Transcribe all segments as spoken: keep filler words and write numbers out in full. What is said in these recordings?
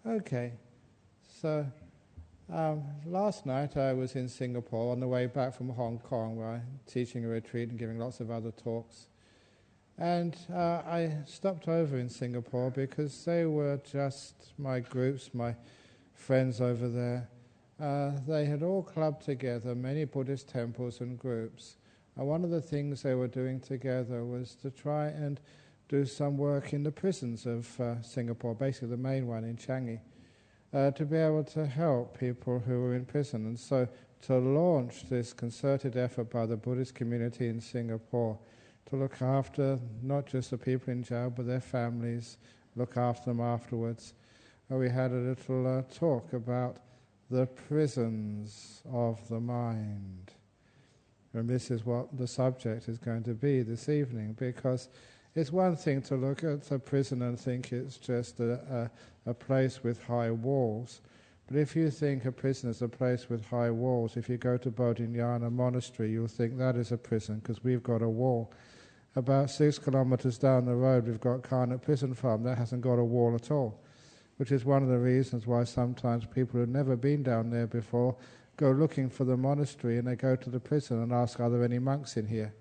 Okay, so um, last night I was in Singapore on the way back from Hong Kong, where I'm teaching a retreat and giving lots of other talks. And uh, I stopped over in Singapore because they were just my groups, my friends over there. Uh, they had all clubbed together, many Buddhist temples and groups. And one of the things they were doing together was to try and do some work in the prisons of uh, Singapore, basically the main one in Changi, uh, to be able to help people who were in prison. And so to launch this concerted effort by the Buddhist community in Singapore to look after not just the people in jail, but their families, look after them afterwards. Uh, we had a little uh, talk about the prisons of the mind. And this is what the subject is going to be this evening, because it's one thing to look at a prison and think it's just a, a, a place with high walls. But if you think a prison is a place with high walls, if you go to Bodhinyana Monastery, you'll think that is a prison, because we've got a wall. About six kilometres down the road, we've got Karnak Prison Farm. That hasn't got a wall at all, which is one of the reasons why sometimes people who've never been down there before go looking for the monastery, and they go to the prison and ask, are there any monks in here?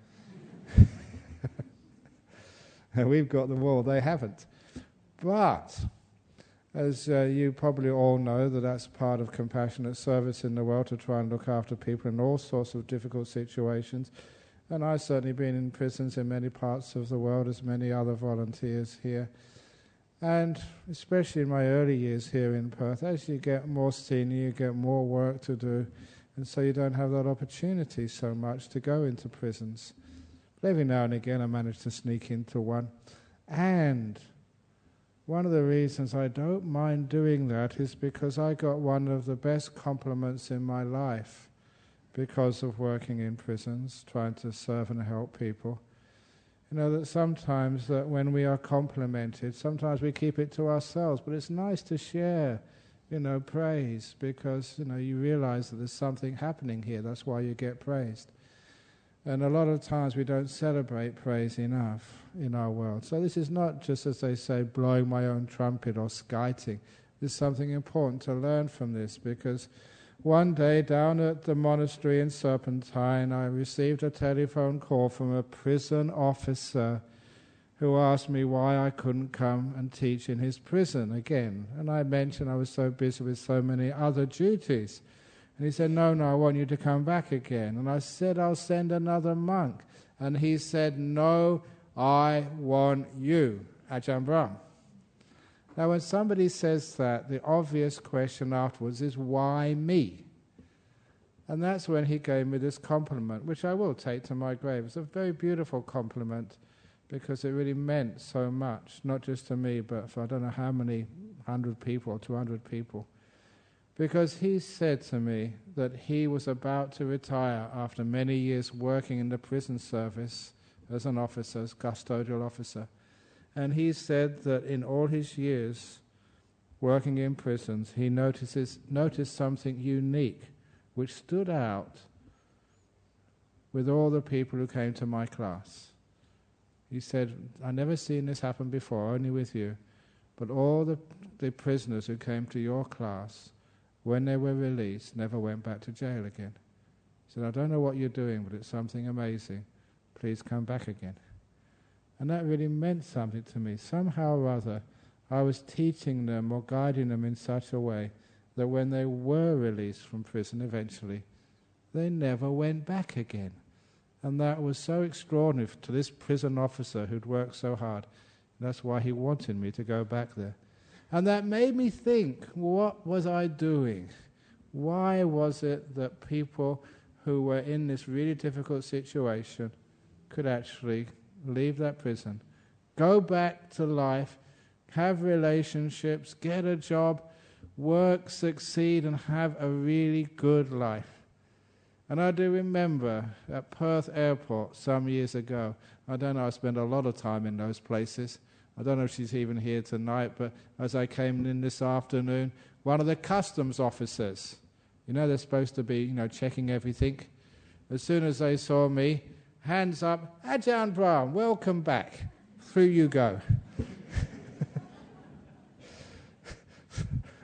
And we've got the wall, they haven't. But, as uh, you probably all know, that that's part of compassionate service in the world, to try and look after people in all sorts of difficult situations. And I've certainly been in prisons in many parts of the world, as many other volunteers here. And especially in my early years here in Perth, as you get more senior, you get more work to do, and so you don't have that opportunity so much to go into prisons. But every now and again I manage to sneak into one. And one of the reasons I don't mind doing that is because I got one of the best compliments in my life because of working in prisons, trying to serve and help people. You know, that sometimes that when we are complimented, sometimes we keep it to ourselves, but it's nice to share, you know, praise, because, you know, you realize that there's something happening here. That's why you get praised. And a lot of times we don't celebrate praise enough in our world. So this is not just, as they say, blowing my own trumpet or skiting. There's something important to learn from this, because one day down at the monastery in Serpentine, I received a telephone call from a prison officer who asked me why I couldn't come and teach in his prison again. And I mentioned I was so busy with so many other duties. And he said, no, no, I want you to come back again. And I said, I'll send another monk. And he said, no, I want you, Ajahn Brahm. Now, when somebody says that, the obvious question afterwards is, why me? And that's when he gave me this compliment, which I will take to my grave. It's a very beautiful compliment, because it really meant so much, not just to me, but for I don't know how many hundred people or two hundred people. Because he said to me that he was about to retire after many years working in the prison service as an officer, as custodial officer. And he said that in all his years working in prisons, he notices, noticed something unique which stood out with all the people who came to my class. He said, I've never seen this happen before, only with you, but all the, the prisoners who came to your class, when they were released, never went back to jail again. He said, I don't know what you're doing, but it's something amazing. Please come back again. And that really meant something to me. Somehow or other, I was teaching them or guiding them in such a way that when they were released from prison eventually, they never went back again. And that was so extraordinary to this prison officer who'd worked so hard. That's why he wanted me to go back there. And that made me think, what was I doing? Why was it that people who were in this really difficult situation could actually leave that prison, go back to life, have relationships, get a job, work, succeed, and have a really good life? And I do remember at Perth Airport some years ago, I don't know, I spent a lot of time in those places. I don't know if she's even here tonight, but as I came in this afternoon, one of the customs officers, you know, they're supposed to be, you know, checking everything. As soon as they saw me, hands up, Ajahn Brahm, welcome back. Through you go.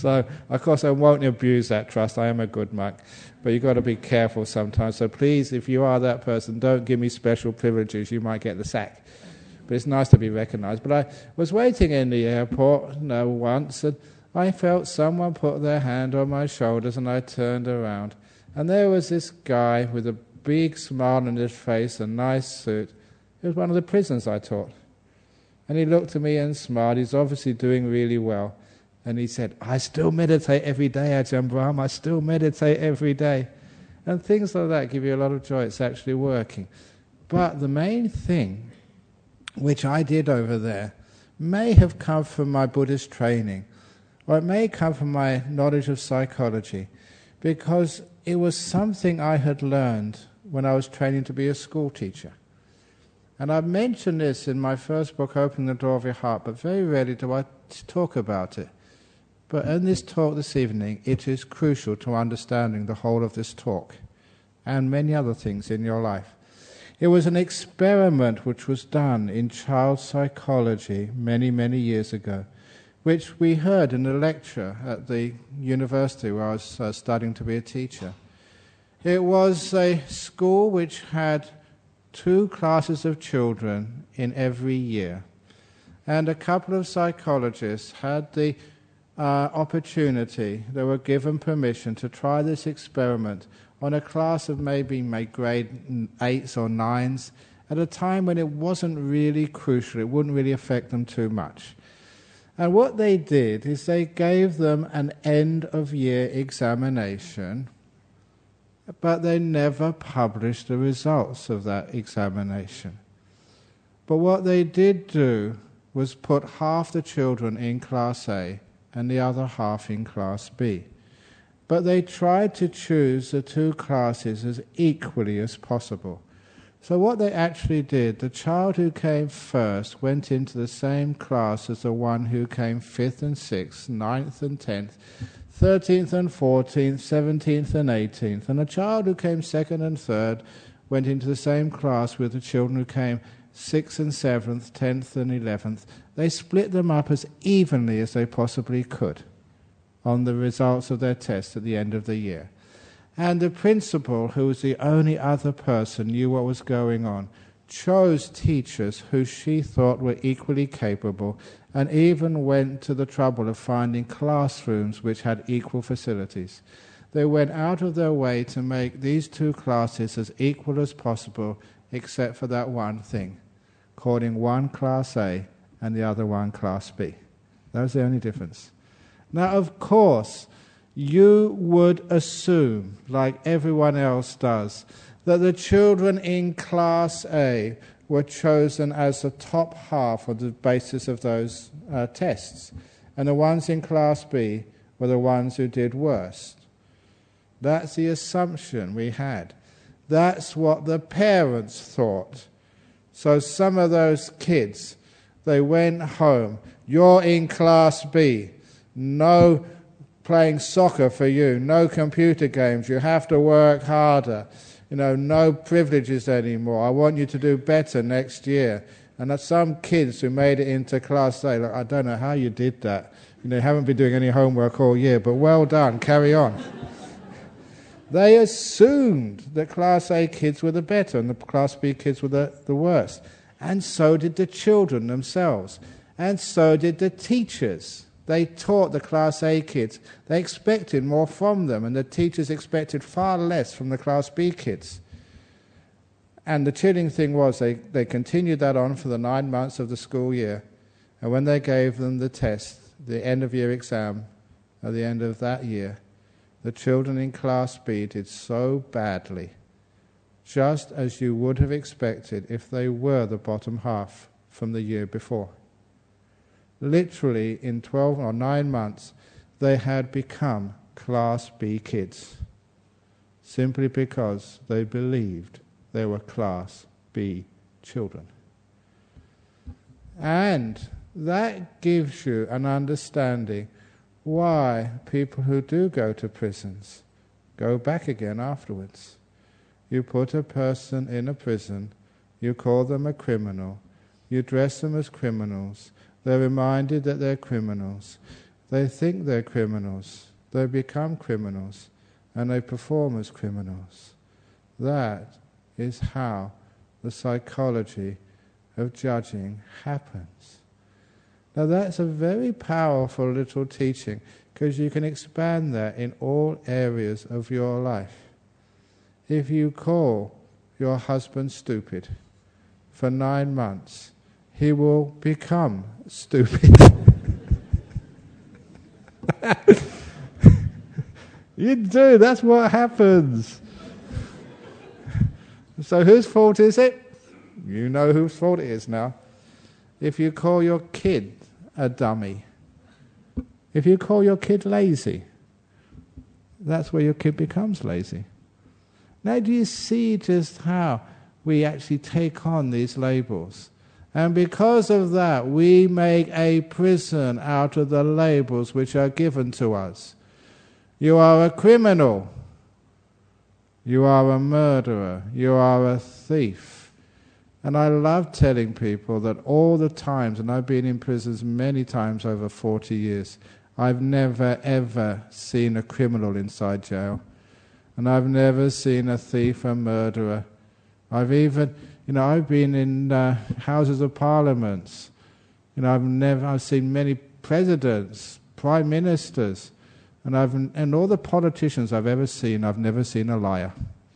So, of course, I won't abuse that trust. I am a good monk. But you've got to be careful sometimes. So please, if you are that person, don't give me special privileges. You might get the sack. But it's nice to be recognized. But I was waiting in the airport, you know, once, and I felt someone put their hand on my shoulders, and I turned around. And there was this guy with a big smile on his face, a nice suit. It was one of the prisoners I taught. And he looked at me and smiled. He's obviously doing really well. And he said, I still meditate every day, Ajahn Brahm. I still meditate every day. And things like that give you a lot of joy. It's actually working. But the main thing, which I did over there, may have come from my Buddhist training, or it may come from my knowledge of psychology, because it was something I had learned when I was training to be a school teacher. And I've mentioned this in my first book, Opening the Door of Your Heart, but very rarely do I talk about it. But in this talk this evening, it is crucial to understanding the whole of this talk, and many other things in your life. It was an experiment which was done in child psychology many, many years ago, which we heard in a lecture at the university where I was uh, studying to be a teacher. It was a school which had two classes of children in every year. And a couple of psychologists had the uh, opportunity, they were given permission to try this experiment on a class of maybe my grade eights or nines at a time when it wasn't really crucial, it wouldn't really affect them too much. And what they did is they gave them an end-of-year examination, but they never published the results of that examination. But what they did do was put half the children in Class A and the other half in Class B. But they tried to choose the two classes as equally as possible. So what they actually did, the child who came first went into the same class as the one who came fifth and sixth, ninth and tenth, thirteenth and fourteenth, seventeenth and eighteenth. And the child who came second and third went into the same class with the children who came sixth and seventh, tenth and eleventh. They split them up as evenly as they possibly could on the results of their tests at the end of the year. And the principal, who was the only other person knew what was going on, chose teachers who she thought were equally capable, and even went to the trouble of finding classrooms which had equal facilities. They went out of their way to make these two classes as equal as possible, except for that one thing, calling one Class A and the other one Class B. That was the only difference. Now, of course, you would assume, like everyone else does, that the children in Class A were chosen as the top half on the basis of those uh, tests, and the ones in Class B were the ones who did worst. That's the assumption we had. That's what the parents thought. So some of those kids, they went home. You're in Class B. No playing soccer for you. No computer games. You have to work harder. You know, no privileges anymore. I want you to do better next year. And that's some kids who made it into Class A. Look, I don't know how you did that. You know, you haven't been doing any homework all year, but well done. Carry on. They assumed that Class A kids were the better and the Class B kids were the, the worst. And so did the children themselves. And so did the teachers. They taught the Class A kids. They expected more from them, and the teachers expected far less from the Class B kids. And the chilling thing was they, they continued that on for the nine months of the school year. And when they gave them the test, the end-of-year exam, at the end of that year, the children in Class B did so badly, just as you would have expected if they were the bottom half from the year before. Literally, in twelve or nine months, they had become Class B kids, simply because they believed they were Class B children. And that gives you an understanding why people who do go to prisons go back again afterwards. You put a person in a prison, you call them a criminal, you dress them as criminals, they're reminded that they're criminals. They think they're criminals. They become criminals. And they perform as criminals. That is how the psychology of judging happens. Now that's a very powerful little teaching, because you can expand that in all areas of your life. If you call your husband stupid for nine months, he will become stupid. You do, that's what happens. So whose fault is it? You know whose fault it is now. If you call your kid a dummy, if you call your kid lazy, that's where your kid becomes lazy. Now do you see just how we actually take on these labels? And because of that, we make a prison out of the labels which are given to us. You are a criminal. You are a murderer. You are a thief. And I love telling people that all the times, and I've been in prisons many times over forty years, I've never ever seen a criminal inside jail. And I've never seen a thief, a murderer. I've even, you know, I've been in uh, Houses of Parliaments. You know, I've never, I've seen many presidents, prime ministers, and I've, and all the politicians I've ever seen, I've never seen a liar.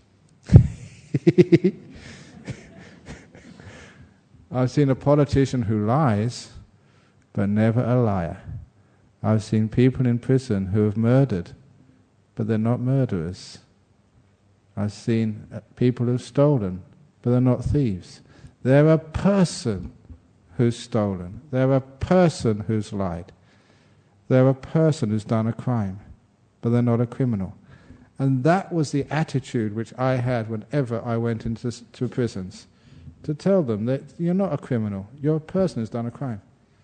I've seen a politician who lies, but never a liar. I've seen people in prison who have murdered, but they're not murderers. I've seen people who've stolen, but they're not thieves. They're a person who's stolen. They're a person who's lied. They're a person who's done a crime, but they're not a criminal. And that was the attitude which I had whenever I went into to prisons, to tell them that you're not a criminal, you're a person who's done a crime.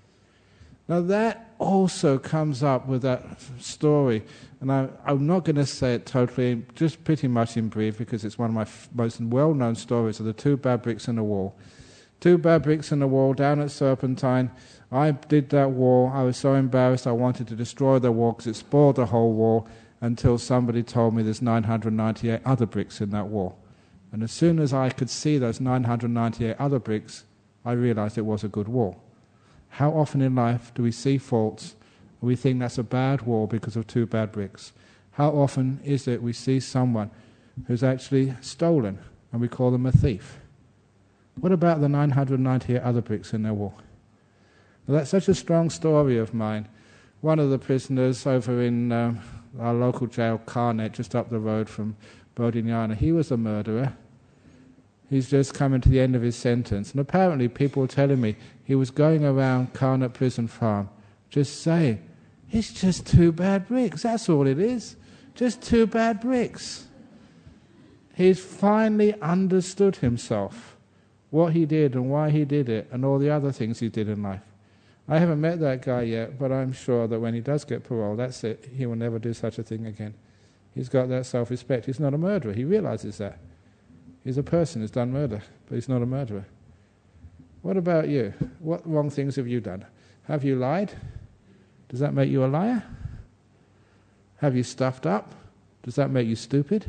Now that also comes up with that story, and I, I'm not going to say it totally, just pretty much in brief, because it's one of my f- most well-known stories of the two bad bricks in the wall. Two bad bricks in the wall down at Serpentine. I did that wall. I was so embarrassed I wanted to destroy the wall because it spoiled the whole wall, until somebody told me there's nine hundred ninety-eight other bricks in that wall. And as soon as I could see those nine hundred ninety-eight other bricks, I realized it was a good wall. How often in life do we see faults and we think that's a bad wall because of two bad bricks? How often is it we see someone who's actually stolen and we call them a thief? What about the nine hundred ninety-eight other bricks in their wall? Well, that's such a strong story of mine. One of the prisoners over in um, our local jail, Carnet, just up the road from Bodignana, he was a murderer. He's just coming to the end of his sentence. And apparently people were telling me he was going around Carnet Prison Farm just saying, it's just two bad bricks, that's all it is. Just two bad bricks. He's finally understood himself, what he did and why he did it, and all the other things he did in life. I haven't met that guy yet, but I'm sure that when he does get parole, that's it. He will never do such a thing again. He's got that self-respect. He's not a murderer. He realizes that. He's a person who's done murder, but he's not a murderer. What about you? What wrong things have you done? Have you lied? Does that make you a liar? Have you stuffed up? Does that make you stupid?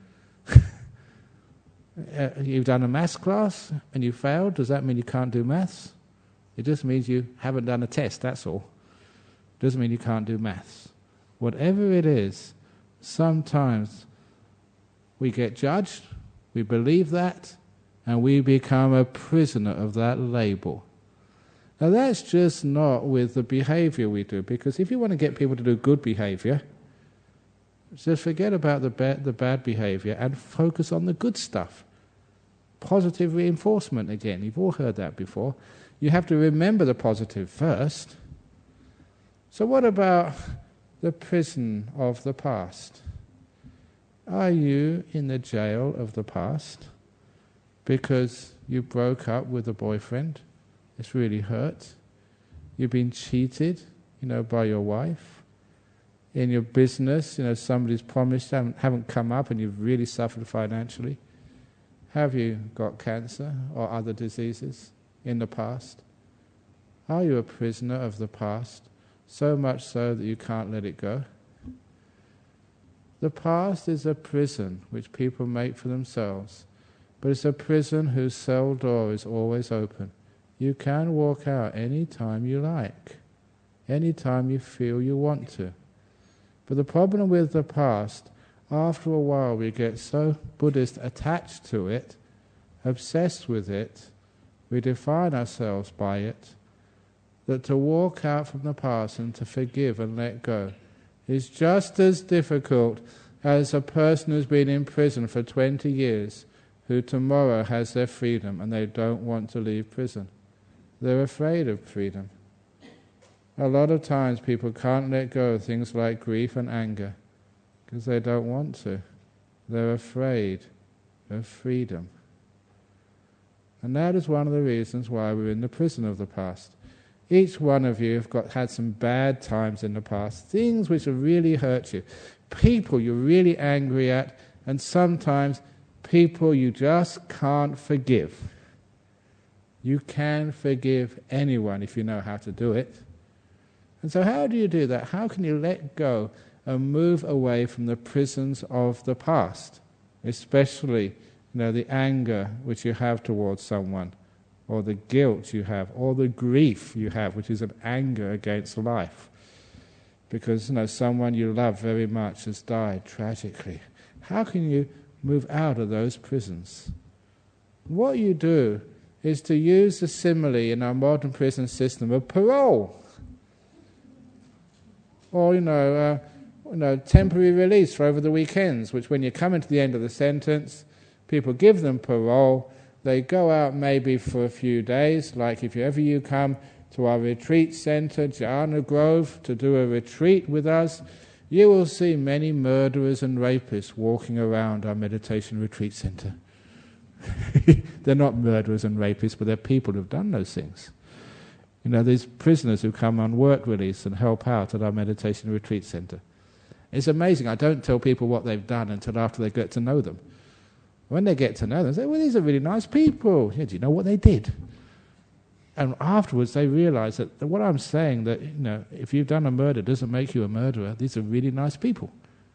uh, you've done a maths class and you failed. Does that mean you can't do maths? It just means you haven't done a test, that's all. It doesn't mean you can't do maths. Whatever it is, sometimes we get judged, we believe that, and we become a prisoner of that label. Now that's just not with the behavior we do, because if you want to get people to do good behavior, just forget about the bad, the bad behavior and focus on the good stuff. Positive reinforcement again. You've all heard that before. You have to remember the positive first. So what about the prison of the past? Are you in the jail of the past because you broke up with a boyfriend? It's really hurt. You've been cheated, you know, by your wife. In your business, you know, somebody's promised, haven't, haven't come up, and you've really suffered financially. Have you got cancer or other diseases in the past? Are you a prisoner of the past so much so that you can't let it go. The past is a prison which people make for themselves, but it's a prison whose cell door is always open. You can walk out any time you like, any time you feel you want to. But the problem with the past, after a while we get so Buddhist attached to it, obsessed with it, we define ourselves by it, that to walk out from the past and to forgive and let go is just as difficult as a person who's been in prison for twenty years who tomorrow has their freedom and they don't want to leave prison. They're afraid of freedom. A lot of times people can't let go of things like grief and anger because they don't want to. They're afraid of freedom. And that is one of the reasons why we're in the prison of the past. Each one of you have got had some bad times in the past, things which have really hurt you, people you're really angry at, and sometimes people you just can't forgive. You can forgive anyone if you know how to do it. And so how do you do that? How can you let go and move away from the prisons of the past, especially, you know, the anger which you have towards someone, or the guilt you have, or the grief you have, which is an anger against life. Because, you know, someone you love very much has died tragically. How can you move out of those prisons? What you do is to use the simile in our modern prison system of parole. Or, you know, uh, you know, temporary release for over the weekends, which when you come into the end of the sentence, people give them parole. They go out maybe for a few days, like if ever you come to our retreat centre, Jhana Grove, to do a retreat with us, you will see many murderers and rapists walking around our meditation retreat centre. They're not murderers and rapists, but they're people who've done those things. You know, these prisoners who come on work release and help out at our meditation retreat centre. It's amazing. I don't tell people what they've done until after they get to know them. When they get to know them, they say, well, these are really nice people. Yeah, do you know what they did? And afterwards they realise that what I'm saying, that, you know, if you've done a murder doesn't make you a murderer. These are really nice people.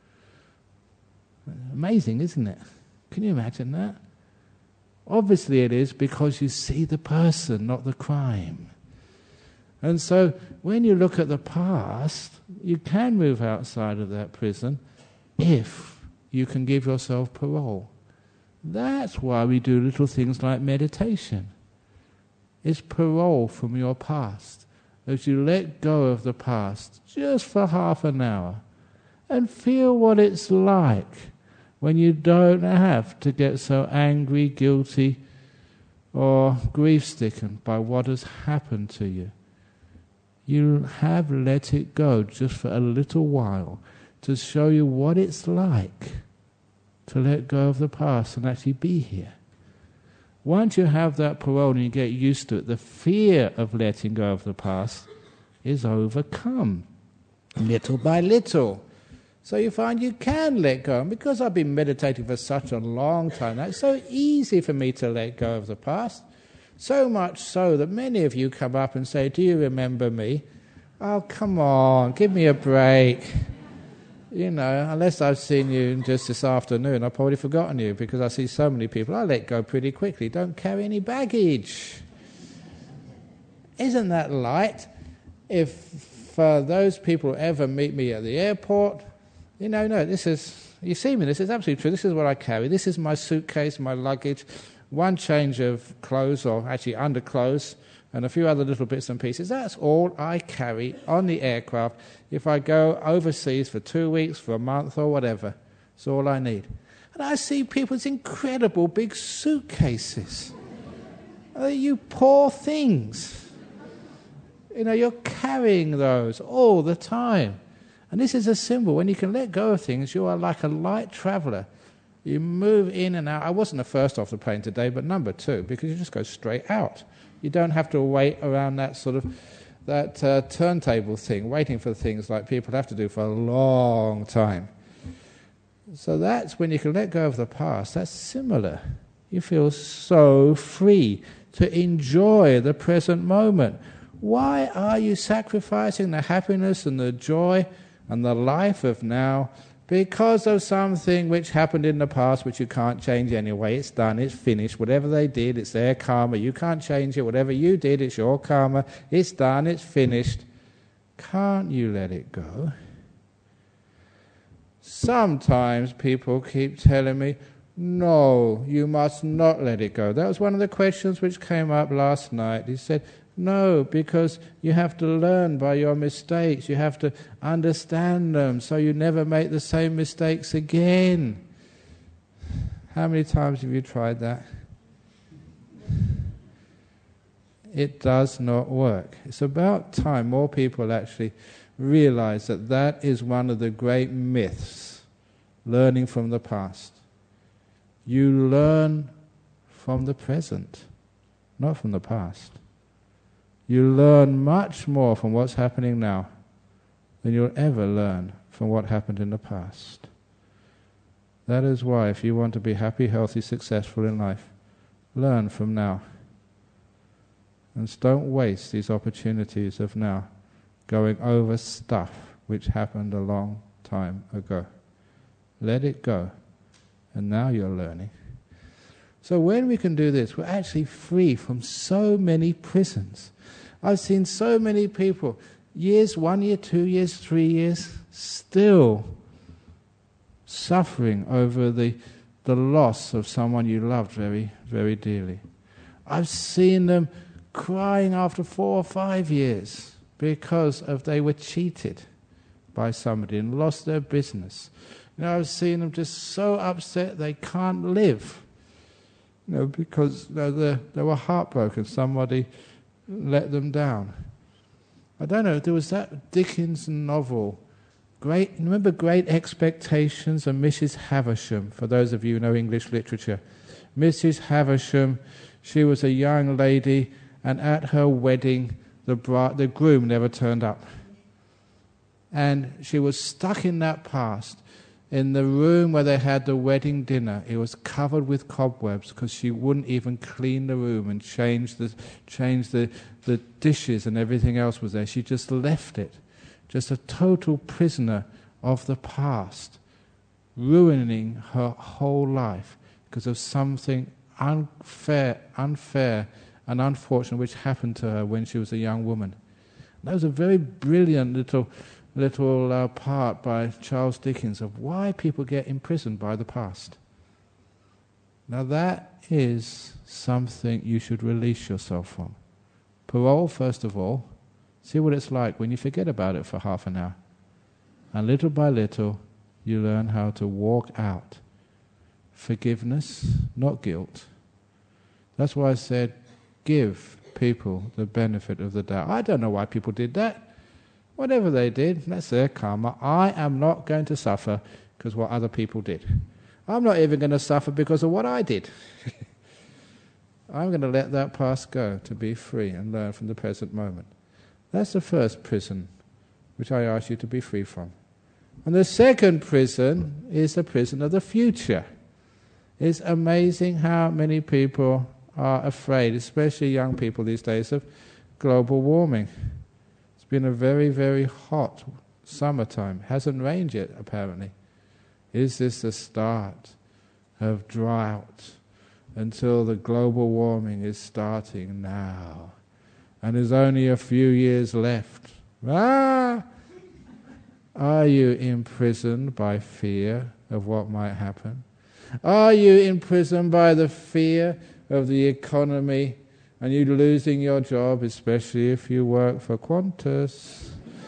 Amazing, isn't it? Can you imagine that? Obviously it is, because you see the person, not the crime. And so when you look at the past, you can move outside of that prison if you can give yourself parole. That's why we do little things like meditation. It's parole from your past. As you let go of the past just for half an hour and feel what it's like when you don't have to get so angry, guilty, or grief-stricken by what has happened to you. You have let it go just for a little while to show you what it's like to let go of the past and actually be here. Once you have that parole and you get used to it, the fear of letting go of the past is overcome, little by little. So you find you can let go. And because I've been meditating for such a long time, it's so easy for me to let go of the past. So much so that many of you come up and say, do you remember me? Oh, come on, give me a break. You know, unless I've seen you just this afternoon, I've probably forgotten you, because I see so many people. I let go pretty quickly. Don't carry any baggage. Isn't that light? If uh, those people ever meet me at the airport, you know, no, this is, you see me, this is absolutely true. This is what I carry. This is my suitcase, my luggage, one change of clothes, or actually underclothes, and a few other little bits and pieces. That's all I carry on the aircraft if I go overseas for two weeks, for a month, or whatever. It's all I need. And I see people's incredible big suitcases. Oh, you poor things. You know, you're carrying those all the time. And this is a symbol. When you can let go of things, you are like a light traveller. You move in and out. I wasn't the first off the plane today, but number two, because you just go straight out. You don't have to wait around that sort of, that uh, turntable thing, waiting for things like people have to do for a long time. So that's when you can let go of the past. That's similar. You feel so free to enjoy the present moment. Why are you sacrificing the happiness and the joy and the life of now because of something which happened in the past which you can't change anyway? It's done, it's finished. Whatever they did, it's their karma. You can't change it. Whatever you did, it's your karma. It's done, it's finished. Can't you let it go? Sometimes people keep telling me, no, you must not let it go. That was one of the questions which came up last night. He said, no, because you have to learn by your mistakes. You have to understand them so you never make the same mistakes again. How many times have you tried that? It does not work. It's about time more people actually realize that that is one of the great myths, learning from the past. You learn from the present, not from the past. You learn much more from what's happening now than you'll ever learn from what happened in the past. That is why if you want to be happy, healthy, successful in life, learn from now. And don't waste these opportunities of now going over stuff which happened a long time ago. Let it go. And now you're learning. So when we can do this, we're actually free from so many prisons. I've seen so many people, years, one year, two years, three years, still suffering over the, the loss of someone you loved very, very dearly. I've seen them crying after four or five years because of they were cheated by somebody and lost their business. You know, I've seen them just so upset they can't live. You know, because you know, they, they were heartbroken. Somebody let them down. I don't know, there was that Dickens novel, Great, remember Great Expectations of Missus Havisham, for those of you who know English literature. Missus Havisham, she was a young lady, and at her wedding, the bride, the groom never turned up. And she was stuck in that past. In the room where they had the wedding dinner, it was covered with cobwebs because she wouldn't even clean the room and change the change the, the dishes and everything else was there. She just left it. Just a total prisoner of the past, ruining her whole life because of something unfair, unfair and unfortunate which happened to her when she was a young woman. That was a very brilliant little little uh, part by Charles Dickens of why people get imprisoned by the past. Now that is something you should release yourself from. Parole, first of all. See what it's like when you forget about it for half an hour. And little by little, you learn how to walk out. Forgiveness, not guilt. That's why I said, give people the benefit of the doubt. I don't know why people did that. Whatever they did, that's their karma. I am not going to suffer because what other people did. I'm not even going to suffer because of what I did. I'm going to let that past go to be free and learn from the present moment. That's the first prison which I ask you to be free from. And the second prison is the prison of the future. It's amazing how many people are afraid, especially young people these days, of global warming. It's been a very, very hot summertime. Hasn't rained yet, apparently. Is this the start of drought until the global warming is starting now? And there's only a few years left. Ah! Are you imprisoned by fear of what might happen? Are you imprisoned by the fear of the economy and you losing your job, especially if you work for Qantas?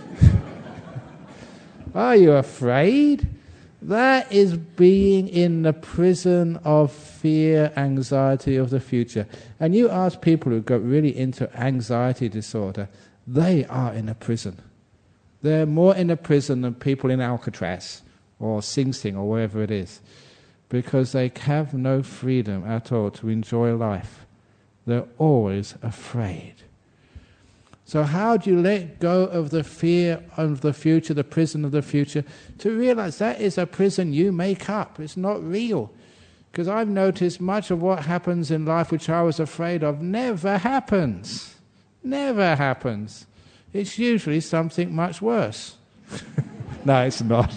Are you afraid? That is being in the prison of fear, anxiety of the future. And you ask people who got really into anxiety disorder, they are in a prison. They're more in a prison than people in Alcatraz or Sing Sing or wherever it is, because they have no freedom at all to enjoy life. They're always afraid. So how do you let go of the fear of the future, the prison of the future, to realize that is a prison you make up. It's not real. Because I've noticed much of what happens in life which I was afraid of never happens. Never happens. It's usually something much worse. No, it's not.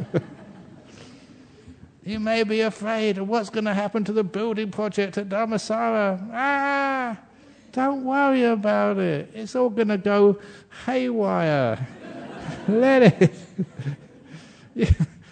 You may be afraid of what's going to happen to the building project at Dhammasara. Ah, don't worry about it. It's all going to go haywire. Let it. Yeah.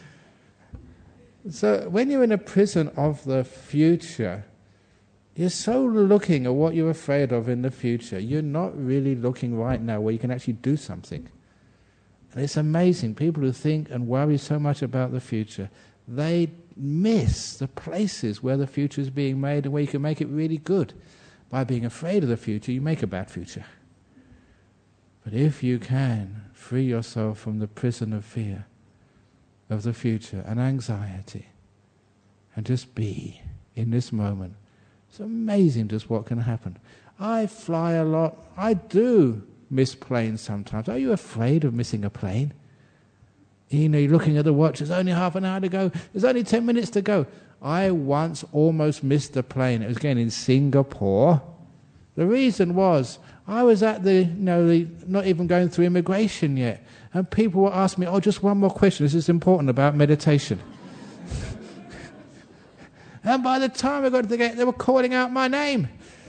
So when you're in a prison of the future, you're so looking at what you're afraid of in the future. You're not really looking right now where you can actually do something. And it's amazing. People who think and worry so much about the future, they miss the places where the future is being made and where you can make it really good. By being afraid of the future, you make a bad future. But if you can free yourself from the prison of fear, of the future and anxiety, and just be in this moment, it's amazing just what can happen. I fly a lot. I do miss planes sometimes. Are you afraid of missing a plane? You know, you're looking at the watch, there's only half an hour to go, there's only ten minutes to go. I once almost missed a plane. It was again in Singapore. The reason was, I was at the, you know, the, not even going through immigration yet, and people were asking me, oh, just one more question, this is important about meditation. And by the time I got to the gate, they were calling out my name.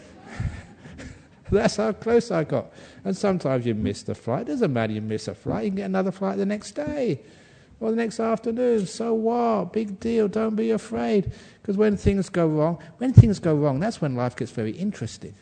That's how close I got. And sometimes you miss the flight. It doesn't matter you miss a flight. You can get another flight the next day or the next afternoon. So what? Big deal. Don't be afraid. Because when things go wrong, when things go wrong, that's when life gets very interesting.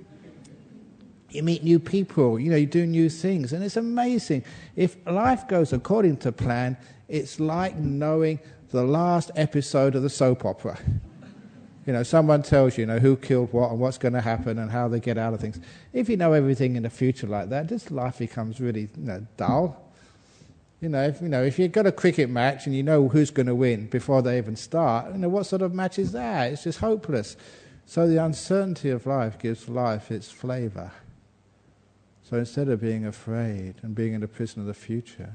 You meet new people. You know, you do new things. And it's amazing. If life goes according to plan, it's like knowing the last episode of the soap opera. You know, someone tells you, you know, who killed what and what's going to happen and how they get out of things. If you know everything in the future like that, this life becomes really, you know, dull. You know, if, you know, if you've got a cricket match and you know who's going to win before they even start, you know, what sort of match is that? It's just hopeless. So the uncertainty of life gives life its flavour. So instead of being afraid and being in the prison of the future,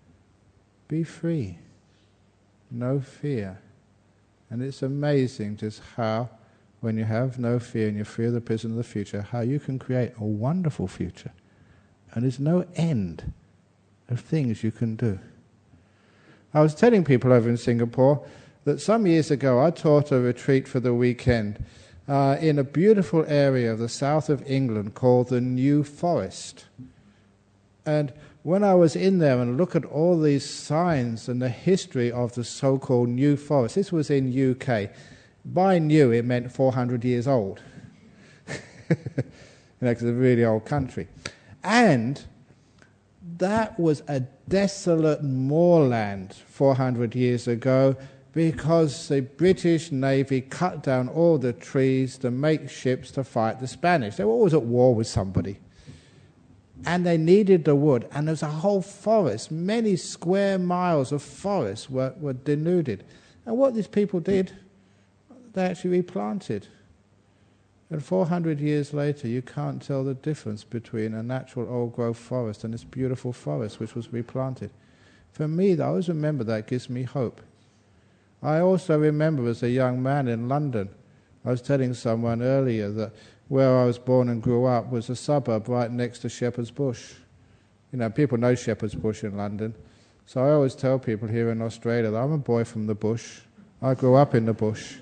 be free. No fear. And it's amazing just how, when you have no fear and you're free of the prison of the future, how you can create a wonderful future. And there's no end of things you can do. I was telling people over in Singapore that some years ago I taught a retreat for the weekend uh, in a beautiful area of the south of England called the New Forest. And when I was in there and look at all these signs and the history of the so-called New Forest, this was in U K. By new, it meant four hundred years old. You know, because it's a really old country. And that was a desolate moorland four hundred years ago because the British Navy cut down all the trees to make ships to fight the Spanish. They were always at war with somebody. And they needed the wood, and there was a whole forest, many square miles of forest were, were denuded. And what these people did, they actually replanted. And four hundred years later, you can't tell the difference between a natural old-growth forest and this beautiful forest which was replanted. For me, I always remember that gives me hope. I also remember as a young man in London, I was telling someone earlier that where I was born and grew up was a suburb right next to Shepherd's Bush. You know, people know Shepherd's Bush in London. So I always tell people here in Australia that I'm a boy from the bush. I grew up in the bush.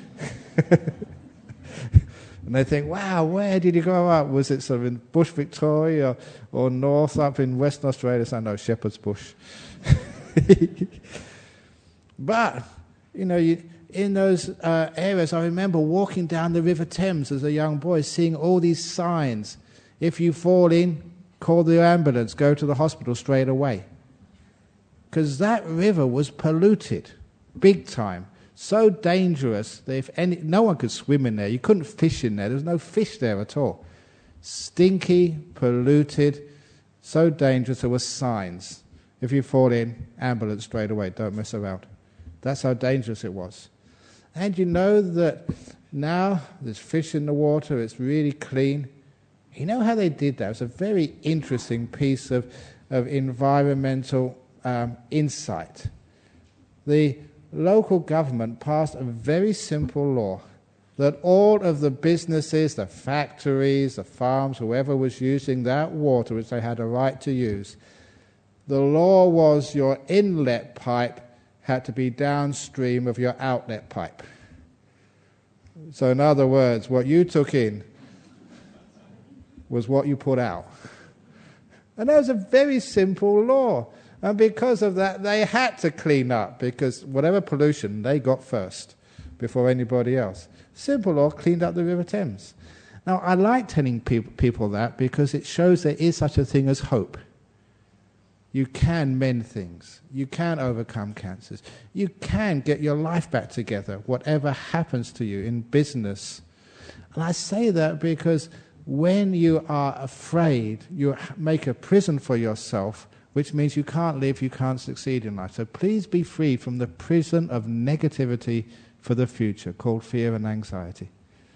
And they think, wow, where did you grow up? Was it sort of in Bush, Victoria, or, or north up in Western Australia? So no, Shepherd's Bush. But, you know, you... in those uh, areas, I remember walking down the River Thames as a young boy, seeing all these signs. If you fall in, call the ambulance, go to the hospital straight away. Because that river was polluted, big time. So dangerous that if any, no one could swim in there. You couldn't fish in there. There was no fish there at all. Stinky, polluted, so dangerous there were signs. If you fall in, ambulance straight away, don't mess around. That's how dangerous it was. And you know that now there's fish in the water, it's really clean. You know how they did that? It was a very interesting piece of, of environmental um, insight. The local government passed a very simple law. that all of the businesses, the factories, the farms, whoever was using that water which they had a right to use, the law was your inlet pipe had to be downstream of your outlet pipe. So in other words, what you took in was what you put out. And that was a very simple law. And because of that, they had to clean up, because whatever pollution, they got first before anybody else. Simple law cleaned up the River Thames. Now, I like telling people, people that because it shows there is such a thing as hope. You can mend things. You can overcome cancers. You can get your life back together, whatever happens to you in business. And I say that because when you are afraid, you make a prison for yourself, which means you can't live, you can't succeed in life. So please be free from the prison of negativity for the future, called fear and anxiety.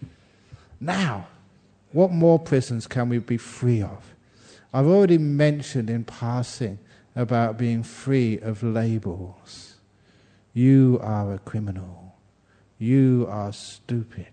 Now, what more prisons can we be free of? I've already mentioned in passing about being free of labels. You are a criminal. You are stupid.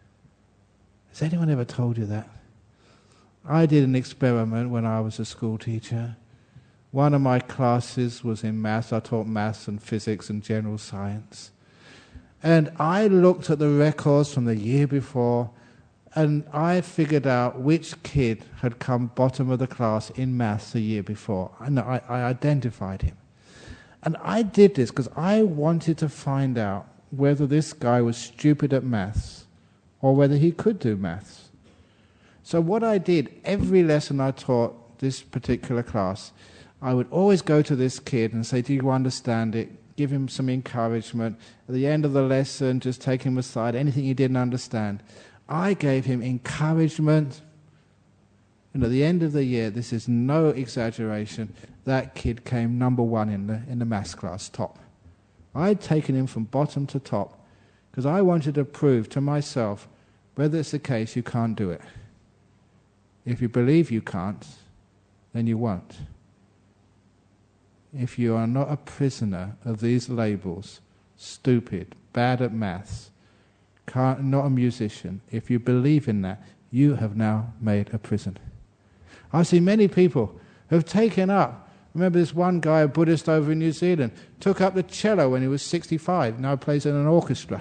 Has anyone ever told you that? I did an experiment when I was a school teacher. One of my classes was in maths. I taught maths and physics and general science. And I looked at the records from the year before, and I figured out which kid had come bottom of the class in maths the year before. And I, I identified him. And I did this because I wanted to find out whether this guy was stupid at maths or whether he could do maths. So what I did, every lesson I taught this particular class, I would always go to this kid and say, do you understand it? Give him some encouragement. At the end of the lesson, just take him aside, anything he didn't understand. I gave him encouragement. And at the end of the year, this is no exaggeration, that kid came number one in the, in the maths class, top. I'd taken him from bottom to top because I wanted to prove to myself whether it's the case you can't do it. If you believe you can't, then you won't. If you are not a prisoner of these labels, stupid, bad at maths, can't, not a musician, if you believe in that, you have now made a prison. I see many people who have taken up, remember this one guy, a Buddhist over in New Zealand, took up the cello when he was sixty-five, now plays in an orchestra.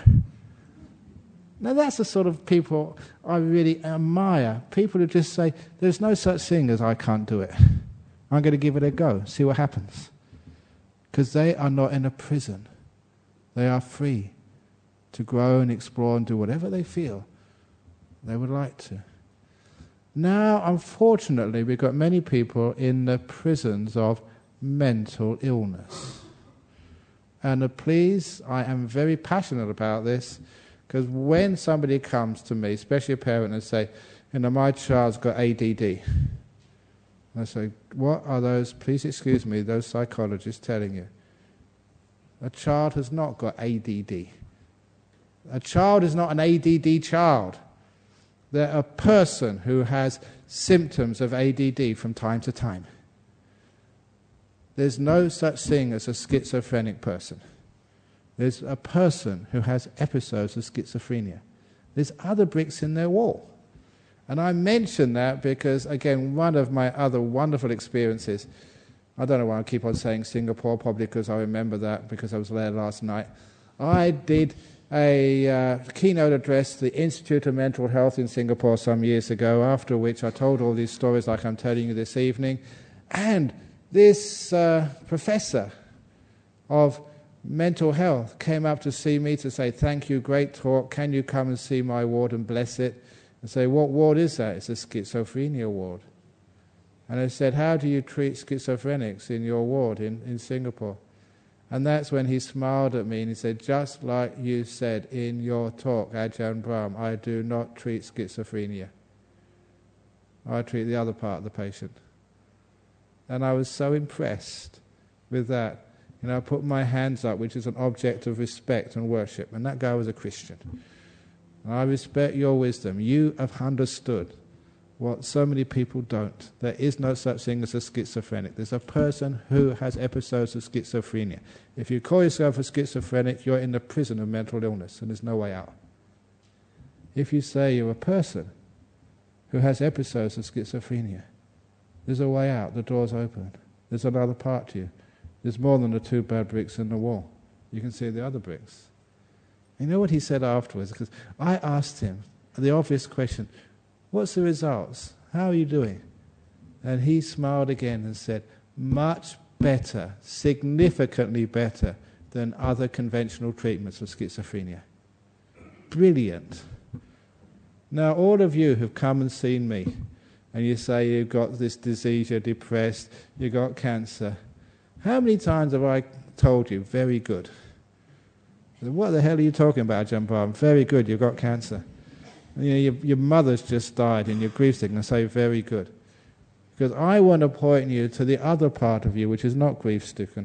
Now that's the sort of people I really admire. People who just say, there's no such thing as I can't do it. I'm going to give it a go, see what happens. Because they are not in a prison. They are free to grow and explore and do whatever they feel they would like to. Now, unfortunately, we've got many people in the prisons of mental illness. And uh, please, I am very passionate about this, because when somebody comes to me, especially a parent, and say, you know, my child's got A D D. I say, what are those, please excuse me, those psychologists telling you? A child has not got A D D. A child is not an A D D child. They're a person who has symptoms of A D D from time to time. There's no such thing as a schizophrenic person. There's a person who has episodes of schizophrenia. There's other bricks in their wall. And I mention that because, again, one of my other wonderful experiences, I don't know why I keep on saying Singapore, probably because I remember that because I was there last night. I did a uh, keynote address to the Institute of Mental Health in Singapore some years ago, after which I told all these stories like I'm telling you this evening. And this uh, professor of mental health came up to see me to say, thank you, great talk, can you come and see my ward and bless it? And say, what ward is that? It's a schizophrenia ward. And I said, how do you treat schizophrenics in your ward in, in Singapore? And that's when he smiled at me and he said, just like you said in your talk, Ajahn Brahm, I do not treat schizophrenia. I treat the other part of the patient. And I was so impressed with that. You know, I put my hands up, which is an object of respect and worship. And that guy was a Christian. I respect your wisdom. You have understood what so many people don't. There is no such thing as a schizophrenic. There's a person who has episodes of schizophrenia. If you call yourself a schizophrenic, you're in the prison of mental illness, and there's no way out. If you say you're a person who has episodes of schizophrenia, there's a way out, the door's open. There's another part to you. There's more than the two bad bricks in the wall. You can see the other bricks. You know what he said afterwards? Because I asked him the obvious question, what's the results? How are you doing? And he smiled again and said, much better, significantly better than other conventional treatments of schizophrenia. Brilliant. Now, all of you who've come and seen me, and you say you've got this disease, you're depressed, you've got cancer, how many times have I told you, very good? What the hell are you talking about, John Barham? Very good, you've got cancer. You know, your, your mother's just died and you're grief-stricken, and say, very good. Because I want to point you to the other part of you which is not grief-stricken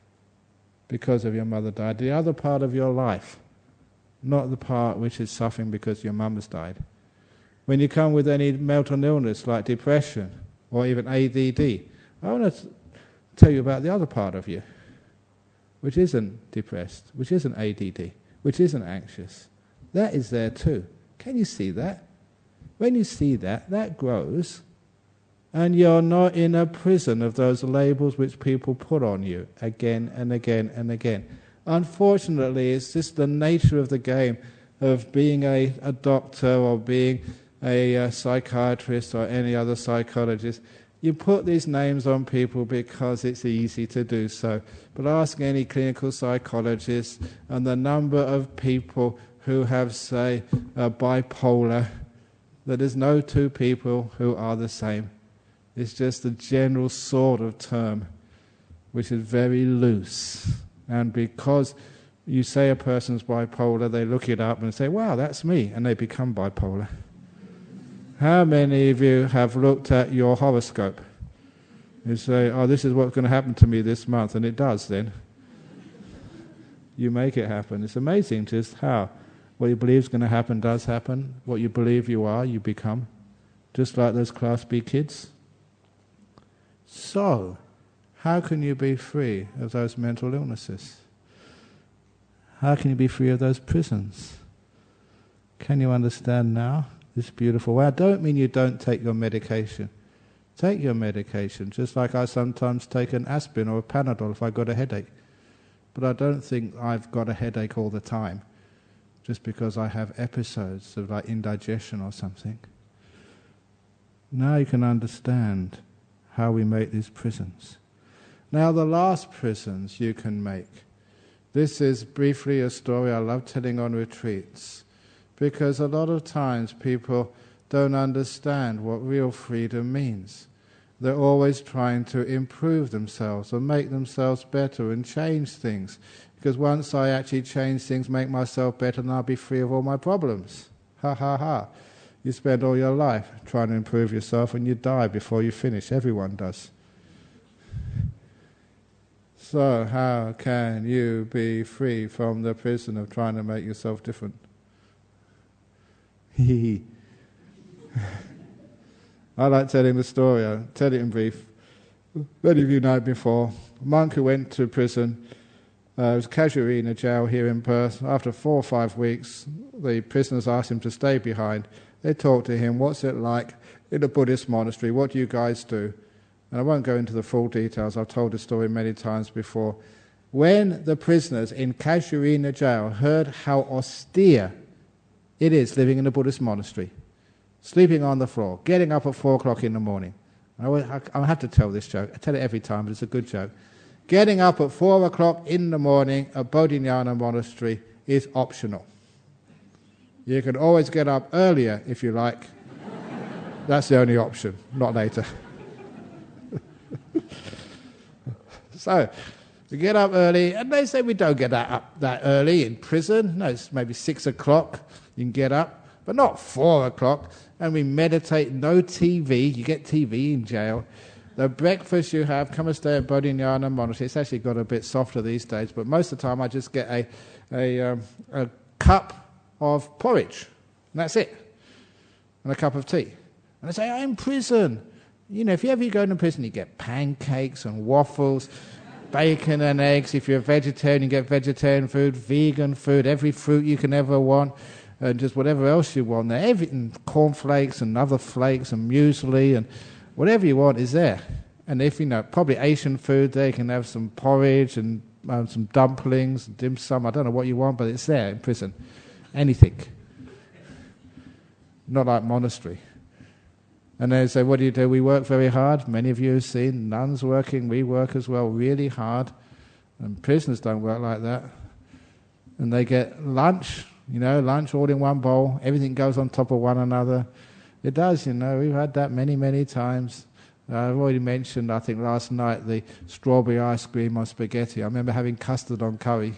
because of your mother died. The other part of your life, not the part which is suffering because your mum has died. When you come with any mental illness like depression or even A D D, I want to tell you about the other part of you, which isn't depressed, which isn't A D D, which isn't anxious. That is there too. Can you see that? When you see that, that grows, and you're not in a prison of those labels which people put on you again and again and again. Unfortunately, it's just the nature of the game of being a, a doctor or being a, a psychiatrist or any other psychologist. You put these names on people because it's easy to do so. But ask any clinical psychologist, and the number of people who have, say, uh, bipolar, that there's no two people who are the same. It's just a general sort of term which is very loose. And because you say a person's bipolar, they look it up and say, wow, that's me, and they become bipolar. How many of you have looked at your horoscope? You say, oh, this is what's going to happen to me this month, and it does then. You make it happen. It's amazing just how what you believe is going to happen does happen. What you believe you are, you become. Just like those Class B kids. So, how can you be free of those mental illnesses? How can you be free of those prisons? Can you understand now this beautiful way? I don't mean you don't take your medication. Take your medication, just like I sometimes take an aspirin or a Panadol if I've got a headache. But I don't think I've got a headache all the time, just because I have episodes of like indigestion or something. Now you can understand how we make these prisons. Now the last prisons you can make. This is briefly a story I love telling on retreats, because a lot of times people don't understand what real freedom means. They're always trying to improve themselves or make themselves better and change things. Because once I actually change things, make myself better, then I'll be free of all my problems. Ha ha ha. You spend all your life trying to improve yourself and you die before you finish. Everyone does. So how can you be free from the prison of trying to make yourself different? Hee I like telling the story. I'll tell it in brief. Many of you know it before. A monk who went to prison, uh, it was Casuarina jail here in Perth. After four or five weeks, the prisoners asked him to stay behind. They talked to him, what's it like in a Buddhist monastery? What do you guys do? And I won't go into the full details. I've told the story many times before. When the prisoners in Casuarina jail heard how austere it is living in a Buddhist monastery, sleeping on the floor, getting up at four o'clock in the morning. I, I, I have to tell this joke. I tell it every time, but it's a good joke. Getting up at four o'clock in the morning at Bodhinyana Monastery is optional. You can always get up earlier if you like. That's the only option, not later. So, we get up early, and they say we don't get up that early in prison. No, it's maybe six o'clock you can get up, but not four o'clock. And we meditate, no T V. You get T V in jail. The breakfast you have, come and stay at Bodhinyana Monastery. It's actually got a bit softer these days, but most of the time I just get a a, um, a cup of porridge, and that's it, and a cup of tea. And I say, I'm in prison. You know, if you ever go into prison, you get pancakes and waffles, bacon and eggs. If you're a vegetarian, you get vegetarian food, vegan food, every fruit you can ever want. and just whatever else you want there. Everything, cornflakes and other flakes and muesli and whatever you want is there. And if, you know, probably Asian food there, you can have some porridge and um, some dumplings, dim sum, I don't know what you want, but it's there in prison. Anything. Not like monastery. And they say, what do you do? We work very hard. Many of you have seen nuns working, we work as well, really hard. And prisoners don't work like that. And they get lunch, you know, lunch all in one bowl. Everything goes on top of one another. It does, you know, we've had that many, many times. Uh, I've already mentioned, I think last night, the strawberry ice cream on spaghetti. I remember having custard on curry.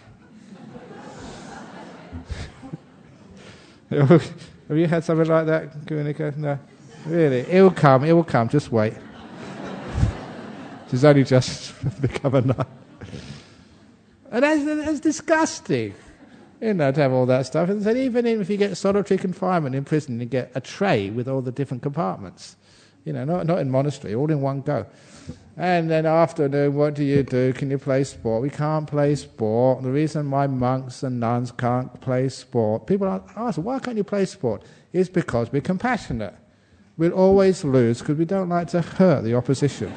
Have you had something like that, Kunika? No? Really? It will come, it will come, just wait. She's only just become a nun. And that's, that's disgusting, you know, to have all that stuff. And so even if you get solitary confinement in prison, you get a tray with all the different compartments. You know, not not in monastery, all in one go. And then afternoon, what do you do? Can you play sport? We can't play sport. The reason why monks and nuns can't play sport, people ask, why can't you play sport? It's because we're compassionate. We'll always lose because we don't like to hurt the opposition.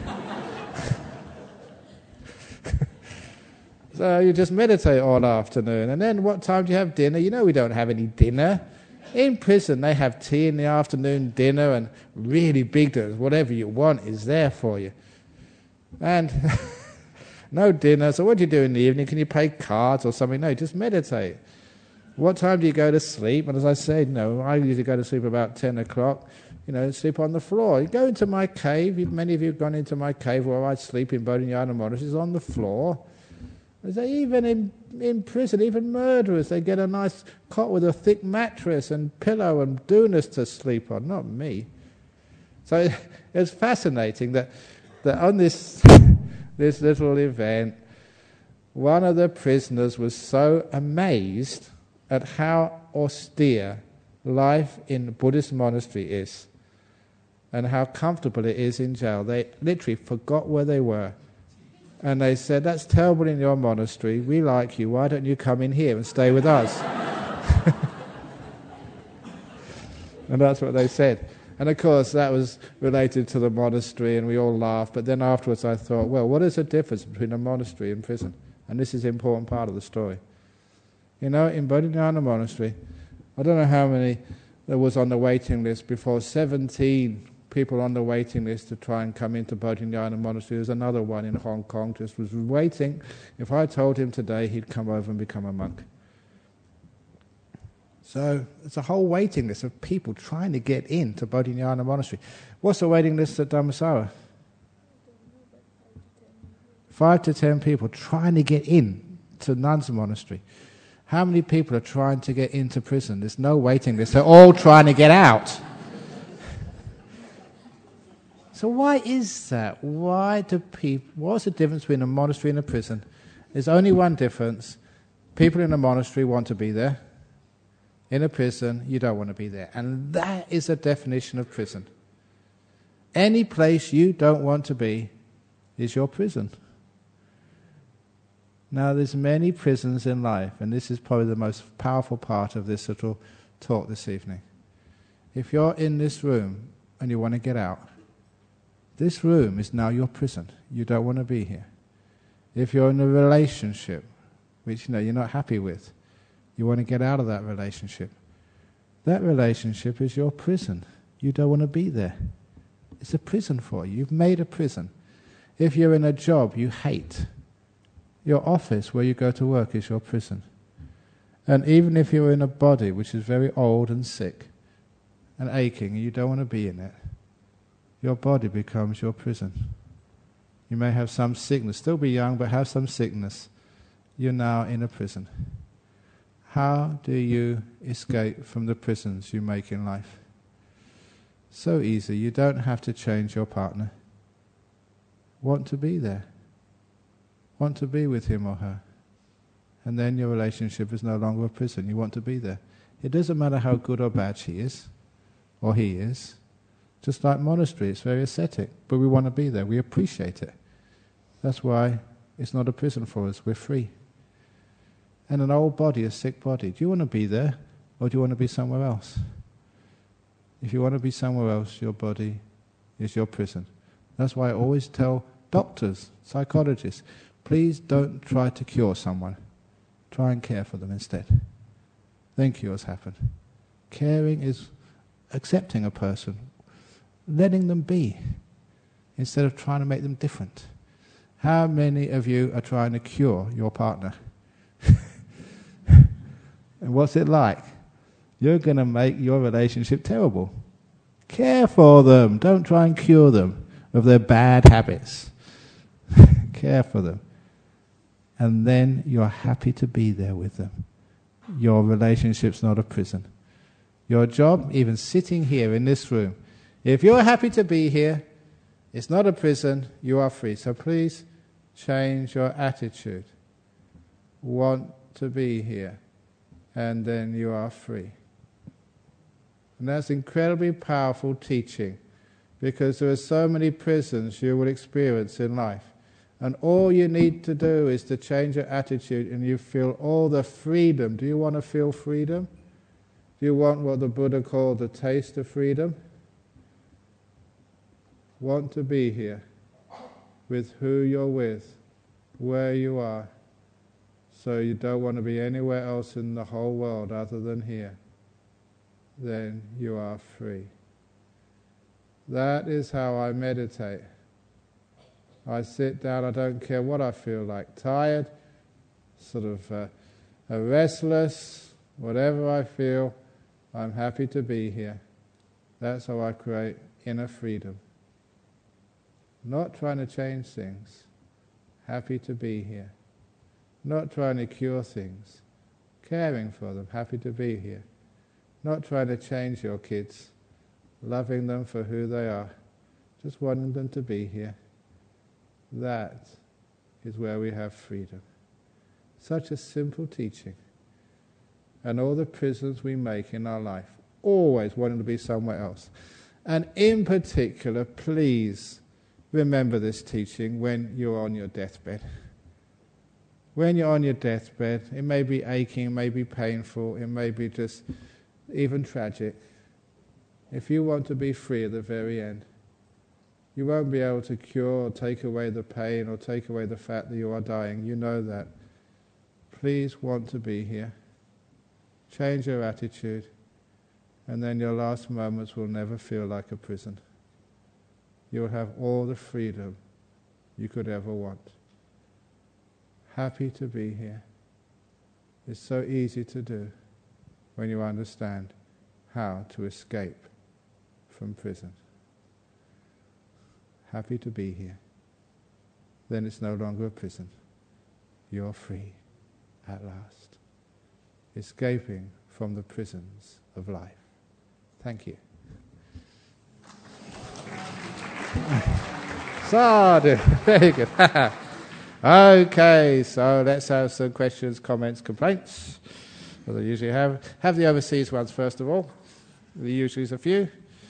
So you just meditate all afternoon. And then what time do you have dinner? You know we don't have any dinner. In prison, they have tea in the afternoon, dinner, and really big dinners. Whatever you want is there for you. And no dinner. So what do you do in the evening? Can you play cards or something? No, just meditate. What time do you go to sleep? And as I said, no, I usually go to sleep about ten o'clock. You know, sleep on the floor. You go into my cave. Many of you have gone into my cave where I sleep in Bodhinyana Monastery. It's on the floor. They even in, in prison, even murderers, they get a nice cot with a thick mattress and pillow and dunas to sleep on, not me. So it's fascinating that, that on this, this little event, one of the prisoners was so amazed at how austere life in a Buddhist monastery is and how comfortable it is in jail. They literally forgot where they were. And they said, that's terrible in your monastery. We like you. Why don't you come in here and stay with us? And that's what they said. And of course, that was related to the monastery, and we all laughed. But then afterwards I thought, well, what is the difference between a monastery and prison? And this is the important part of the story. You know, in Bodhinyana Monastery, I don't know how many there was on the waiting list before, seventeen people on the waiting list to try and come into Bodhinyana Monastery. There's another one in Hong Kong, just was waiting. If I told him today, he'd come over and become a monk. So it's a whole waiting list of people trying to get into Bodhinyana Monastery. What's the waiting list at Dhammasara? Five to ten people trying to get in to Nuns Monastery. How many people are trying to get into prison? There's no waiting list. They're all trying to get out. So why is that? Why do people... What's the difference between a monastery and a prison? There's only one difference. People in a monastery want to be there. In a prison, you don't want to be there. And that is the definition of prison. Any place you don't want to be is your prison. Now, there's many prisons in life, and this is probably the most powerful part of this little talk this evening. If you're in this room and you want to get out, this room is now your prison. You don't want to be here. If you're in a relationship which you know you're not happy with, you want to get out of that relationship, that relationship is your prison. You don't want to be there. It's a prison for you. You've made a prison. If you're in a job you hate, your office where you go to work is your prison. And even if you're in a body which is very old and sick and aching and you don't want to be in it, your body becomes your prison. You may have some sickness, still be young, but have some sickness. You're now in a prison. How do you escape from the prisons you make in life? So easy. You don't have to change your partner. Want to be there. Want to be with him or her. And then your relationship is no longer a prison. You want to be there. It doesn't matter how good or bad she is, or he is. Just like monastery, it's very ascetic, but we want to be there. We appreciate it. That's why it's not a prison for us. We're free. And an old body, a sick body, do you want to be there? Or do you want to be somewhere else? If you want to be somewhere else, your body is your prison. That's why I always tell doctors, psychologists, please don't try to cure someone. Try and care for them instead. Then cures happen. Caring is accepting a person, letting them be, instead of trying to make them different. How many of you are trying to cure your partner? And what's it like? You're going to make your relationship terrible. Care for them. Don't try and cure them of their bad habits. Care for them. And then you're happy to be there with them. Your relationship's not a prison. Your job, even sitting here in this room, if you're happy to be here, it's not a prison, you are free. So please change your attitude. Want to be here, and then you are free. And that's incredibly powerful teaching, because there are so many prisons you will experience in life. And all you need to do is to change your attitude and you feel all the freedom. Do you want to feel freedom? Do you want what the Buddha called the taste of freedom? Want to be here with who you're with, where you are. So you don't want to be anywhere else in the whole world other than here. Then you are free. That is how I meditate. I sit down, I don't care what I feel like, tired, sort of uh, restless, whatever I feel, I'm happy to be here. That's how I create inner freedom. Not trying to change things, happy to be here. Not trying to cure things, caring for them, happy to be here. Not trying to change your kids, loving them for who they are, just wanting them to be here. That is where we have freedom. Such a simple teaching. And all the prisons we make in our life, always wanting to be somewhere else. And in particular, please remember this teaching when you're on your deathbed. When you're on your deathbed, it may be aching, it may be painful, it may be just even tragic. If you want to be free at the very end, you won't be able to cure or take away the pain or take away the fact that you are dying. You know that. Please want to be here. Change your attitude, and then your last moments will never feel like a prison. You'll have all the freedom you could ever want. Happy to be here. It's so easy to do when you understand how to escape from prison. Happy to be here. Then it's no longer a prison. You're free at last. Escaping from the prisons of life. Thank you. Sadhu. Very good. Okay, so let's have some questions, comments, complaints. As I usually have. Have the overseas ones first of all. There usually is a few.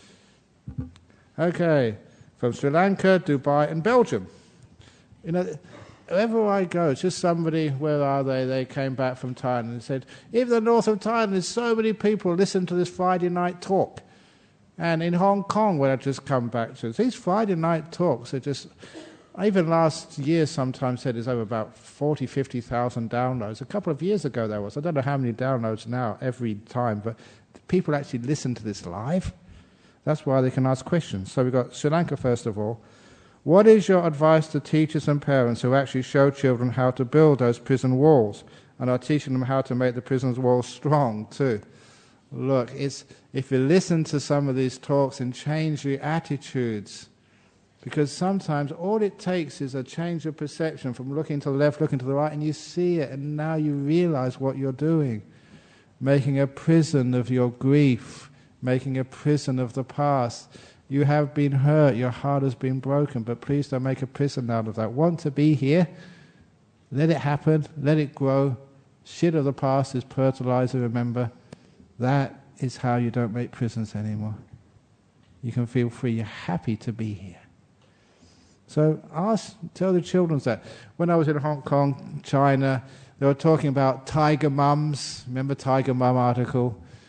Okay. From Sri Lanka, Dubai and Belgium. You know, wherever I go, it's just somebody, where are they? They came back from Thailand and said, even the north of Thailand, there's so many people listen to this Friday night talk. And in Hong Kong, where I've just come back to, these Friday night talks are just, even last year sometimes said there's over about forty, fifty thousand downloads. A couple of years ago there was. I don't know how many downloads now every time, but people actually listen to this live. That's why they can ask questions. So we've got Sri Lanka first of all. What is your advice to teachers and parents who actually show children how to build those prison walls and are teaching them how to make the prison walls strong too? Look, it's if you listen to some of these talks and change your attitudes, because sometimes all it takes is a change of perception from looking to the left, looking to the right, and you see it, and now you realize what you're doing. Making a prison of your grief, making a prison of the past. You have been hurt, your heart has been broken, but please don't make a prison out of that. Want to be here? Let it happen, let it grow. Shit of the past is fertilizer, remember. That is how you don't make prisons anymore. You can feel free, you're happy to be here. So ask, tell the children that. When I was in Hong Kong, China, they were talking about tiger mums. Remember Tiger Mum article?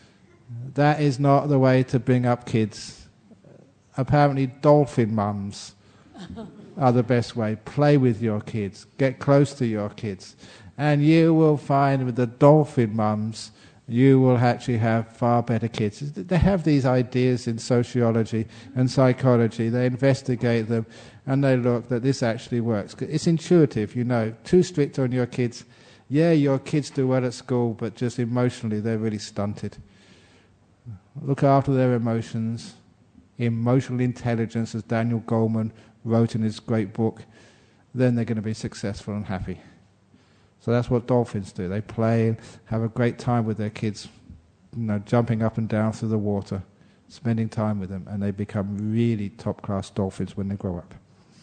That is not the way to bring up kids. Apparently dolphin mums are the best way. Play with your kids. Get close to your kids. And you will find with the dolphin mums, you will actually have far better kids. They have these ideas in sociology and psychology. They investigate them and they look that this actually works. It's intuitive, you know. Too strict on your kids. Yeah, your kids do well at school, but just emotionally they're really stunted. Look after their emotions. Emotional intelligence, as Daniel Goleman wrote in his great book, then they're going to be successful and happy. So that's what dolphins do. They play and have a great time with their kids, you know, jumping up and down through the water, spending time with them, and they become really top-class dolphins when they grow up.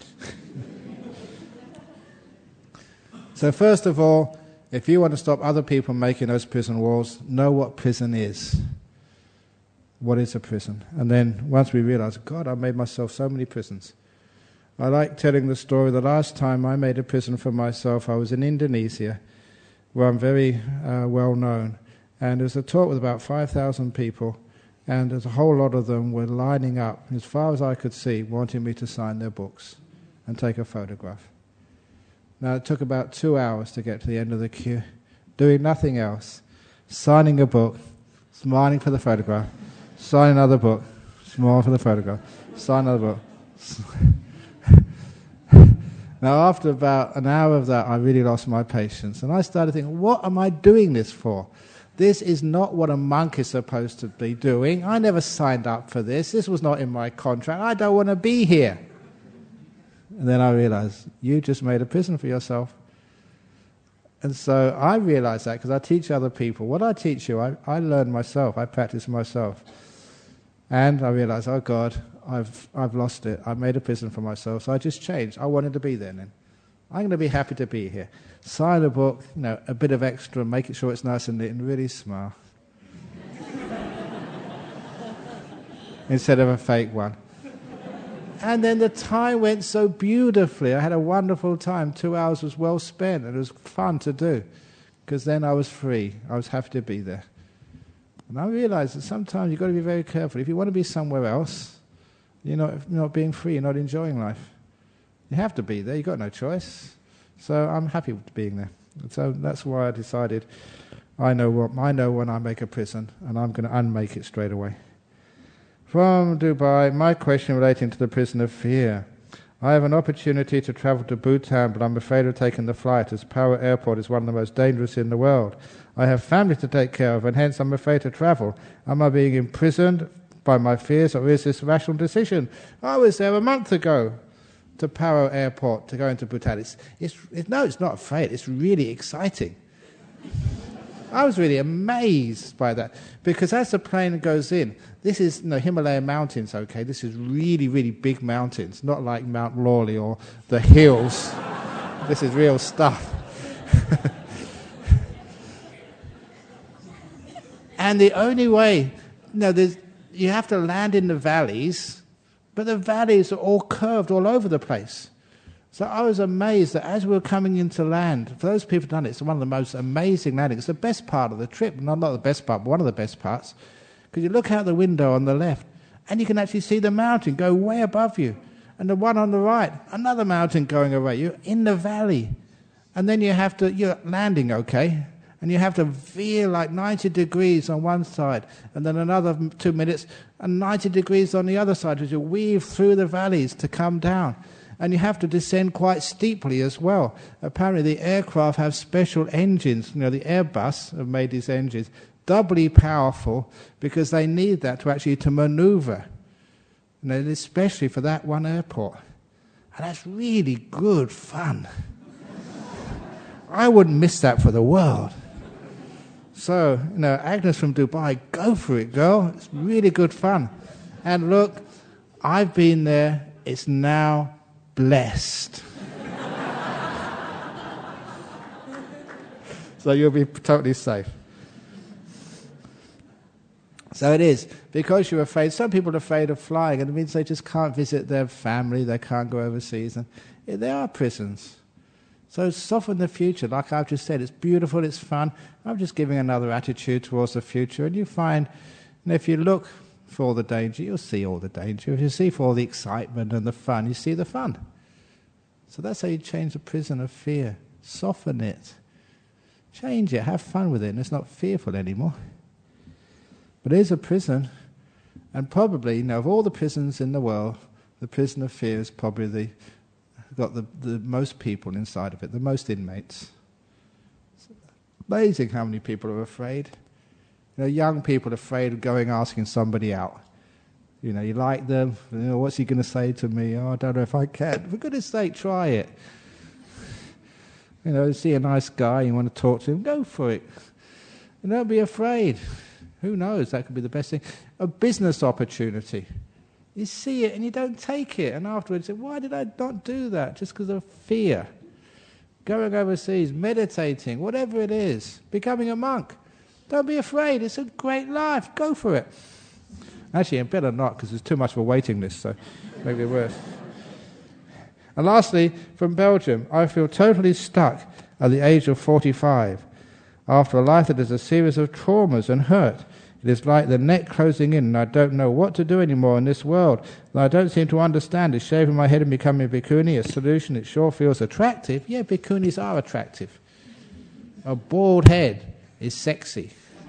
So first of all, if you want to stop other people making those prison walls, know what prison is. What is a prison? And then once we realize, God, I made myself so many prisons. I like telling the story. The last time I made a prison for myself, I was in Indonesia, where I'm very uh, well known. And there was a talk with about five thousand people, and there's a whole lot of them were lining up, as far as I could see, wanting me to sign their books and take a photograph. Now, it took about two hours to get to the end of the queue, doing nothing else, signing a book, smiling for the photograph, sign another book, smile for the photograph, sign another book. Now, after about an hour of that, I really lost my patience. And I started thinking, what am I doing this for? This is not what a monk is supposed to be doing. I never signed up for this. This was not in my contract. I don't want to be here. And then I realized, you just made a prison for yourself. And so I realized that because I teach other people. What I teach you, I, I learn myself. I practice myself. And I realized, oh God, I've I've lost it. I made a prison for myself, so I just changed. I wanted to be there then. I'm going to be happy to be here. Sign a book, you know, a bit of extra, make it sure it's nice and neat, and really smile. Instead of a fake one. And then the time went so beautifully. I had a wonderful time. Two hours was well spent, and it was fun to do. Because then I was free. I was happy to be there. And I realized that sometimes you've got to be very careful. If you want to be somewhere else, you're not, you're not being free, you're not enjoying life. You have to be there, you've got no choice. So I'm happy with being there. And so that's why I decided I know what I know when I make a prison, and I'm going to unmake it straight away. From Dubai, my question relating to the prison of fear. I have an opportunity to travel to Bhutan, but I'm afraid of taking the flight, as Paro Airport is one of the most dangerous in the world. I have family to take care of, and hence I'm afraid to travel. Am I being imprisoned by my fears, or is this a rational decision? I was there a month ago to Paro Airport to go into Bhutan. It's, it's, it, no, it's not afraid. It's really exciting. I was really amazed by that, because as the plane goes in, this is you know, Himalayan mountains, okay? This is really, really big mountains, not like Mount Lawley or the hills. This is real stuff. And the only way, you know, there's, you have to land in the valleys, but the valleys are all curved all over the place. So I was amazed that as we were coming into land, for those people who've done it, it's one of the most amazing landings. It's the best part of the trip. Not, not the best part, but one of the best parts. Because you look out the window on the left, and you can actually see the mountain go way above you. And the one on the right, another mountain going away. You're in the valley. And then you have to, you're landing okay, and you have to veer like ninety degrees on one side, and then another two minutes, and ninety degrees on the other side as you weave through the valleys to come down. And you have to descend quite steeply as well. Apparently the aircraft have special engines. You know, the Airbus have made these engines doubly powerful because they need that to actually to maneuver. You know, especially for that one airport. And that's really good fun. I wouldn't miss that for the world. So, you know, Agnes from Dubai, go for it, girl. It's really good fun. And look, I've been there. It's now blessed. So you'll be totally safe. So it is. Because you're afraid, some people are afraid of flying, and it means they just can't visit their family, they can't go overseas. And there are prisons. So soften the future, like I've just said. It's beautiful, it's fun. I'm just giving another attitude towards the future, and you find And if you look for all the danger, you'll see all the danger. If you see for all the excitement and the fun, you see the fun. So that's how you change the prison of fear. Soften it. Change it. Have fun with it. And it's not fearful anymore. But it is a prison. And probably, you know, of all the prisons in the world, the prison of fear is probably the got the, the most people inside of it, the most inmates. It's amazing how many people are afraid. You know, young people are afraid of going asking somebody out. You know, you like them, you know, what's he going to say to me? Oh, I don't know if I can. For goodness sake, try it. You know, you see a nice guy, you want to talk to him, go for it. And don't be afraid. Who knows, that could be the best thing. A business opportunity. You see it and you don't take it. And afterwards you say, why did I not do that? Just because of fear. Going overseas, meditating, whatever it is, becoming a monk. Don't be afraid. It's a great life. Go for it. Actually, I better not, because there's too much of a waiting list, so maybe worse. And lastly, from Belgium, I feel totally stuck at the age of forty-five. After a life that is a series of traumas and hurt, it is like the net closing in, and I don't know what to do anymore in this world. And I don't seem to understand. Is shaving my head and becoming a bhikkhuni a solution? It sure feels attractive. Yeah, bhikkhunis are attractive. A bald head is sexy.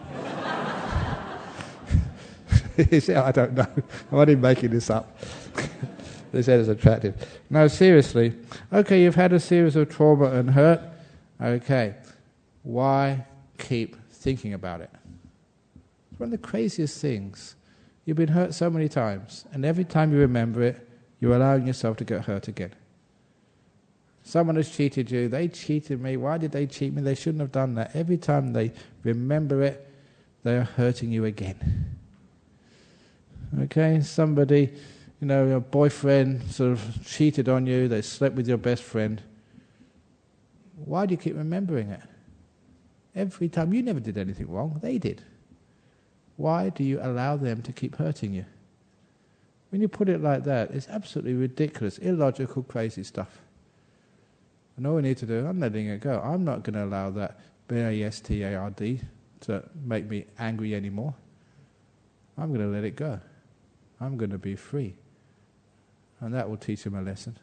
I don't know. I'm only making this up. They said it's attractive. No, seriously. Okay, you've had a series of trauma and hurt. Okay. Why keep thinking about it? It's one of the craziest things. You've been hurt so many times, and every time you remember it, you're allowing yourself to get hurt again. Someone has cheated you. They cheated me. Why did they cheat me? They shouldn't have done that. Every time they remember it, they are hurting you again. Okay, somebody, you know, your boyfriend sort of cheated on you, they slept with your best friend. Why do you keep remembering it? Every time, you never did anything wrong, they did. Why do you allow them to keep hurting you? When you put it like that, it's absolutely ridiculous, illogical, crazy stuff. And all we need to do, I'm letting it go. I'm not going to allow that B A S T A R D to make me angry anymore. I'm going to let it go. I'm going to be free. And that will teach him a lesson.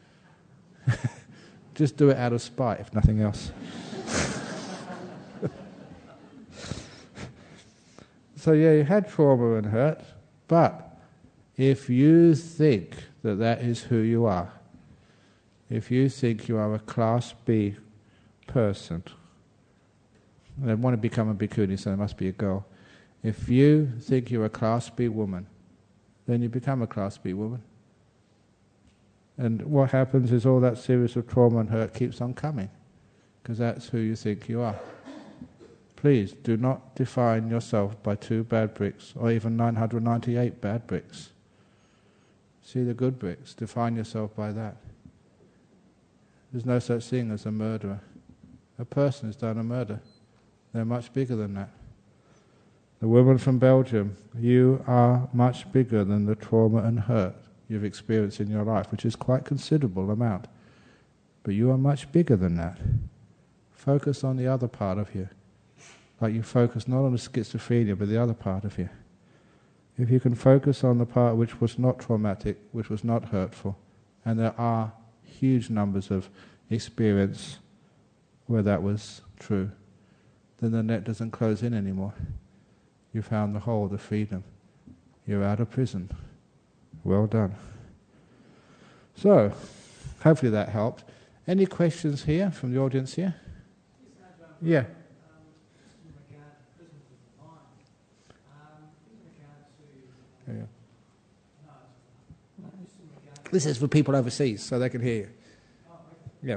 Just do it out of spite, if nothing else. So yeah, you had trauma and hurt, but if you think that that is who you are, if you think you are a Class B person, and they want to become a bhikkhuni, so there must be a girl. If you think you're a Class B woman, then you become a Class B woman. And what happens is all that series of trauma and hurt keeps on coming, because that's who you think you are. Please do not define yourself by two bad bricks, or even nine hundred ninety-eight bad bricks. See the good bricks. Define yourself by that. There's no such thing as a murderer. A person has done a murder. They're much bigger than that. The woman from Belgium, you are much bigger than the trauma and hurt you've experienced in your life, which is quite a considerable amount. But you are much bigger than that. Focus on the other part of you. Like you focus not on the schizophrenia, but the other part of you. If you can focus on the part which was not traumatic, which was not hurtful, and there are huge numbers of experience where that was true, then the net doesn't close in anymore. You found the hole, the freedom. You're out of prison. Well done. So, hopefully that helped. Any questions here from the audience here? Yeah. Yeah. This is for people overseas, so they can hear you. Yeah.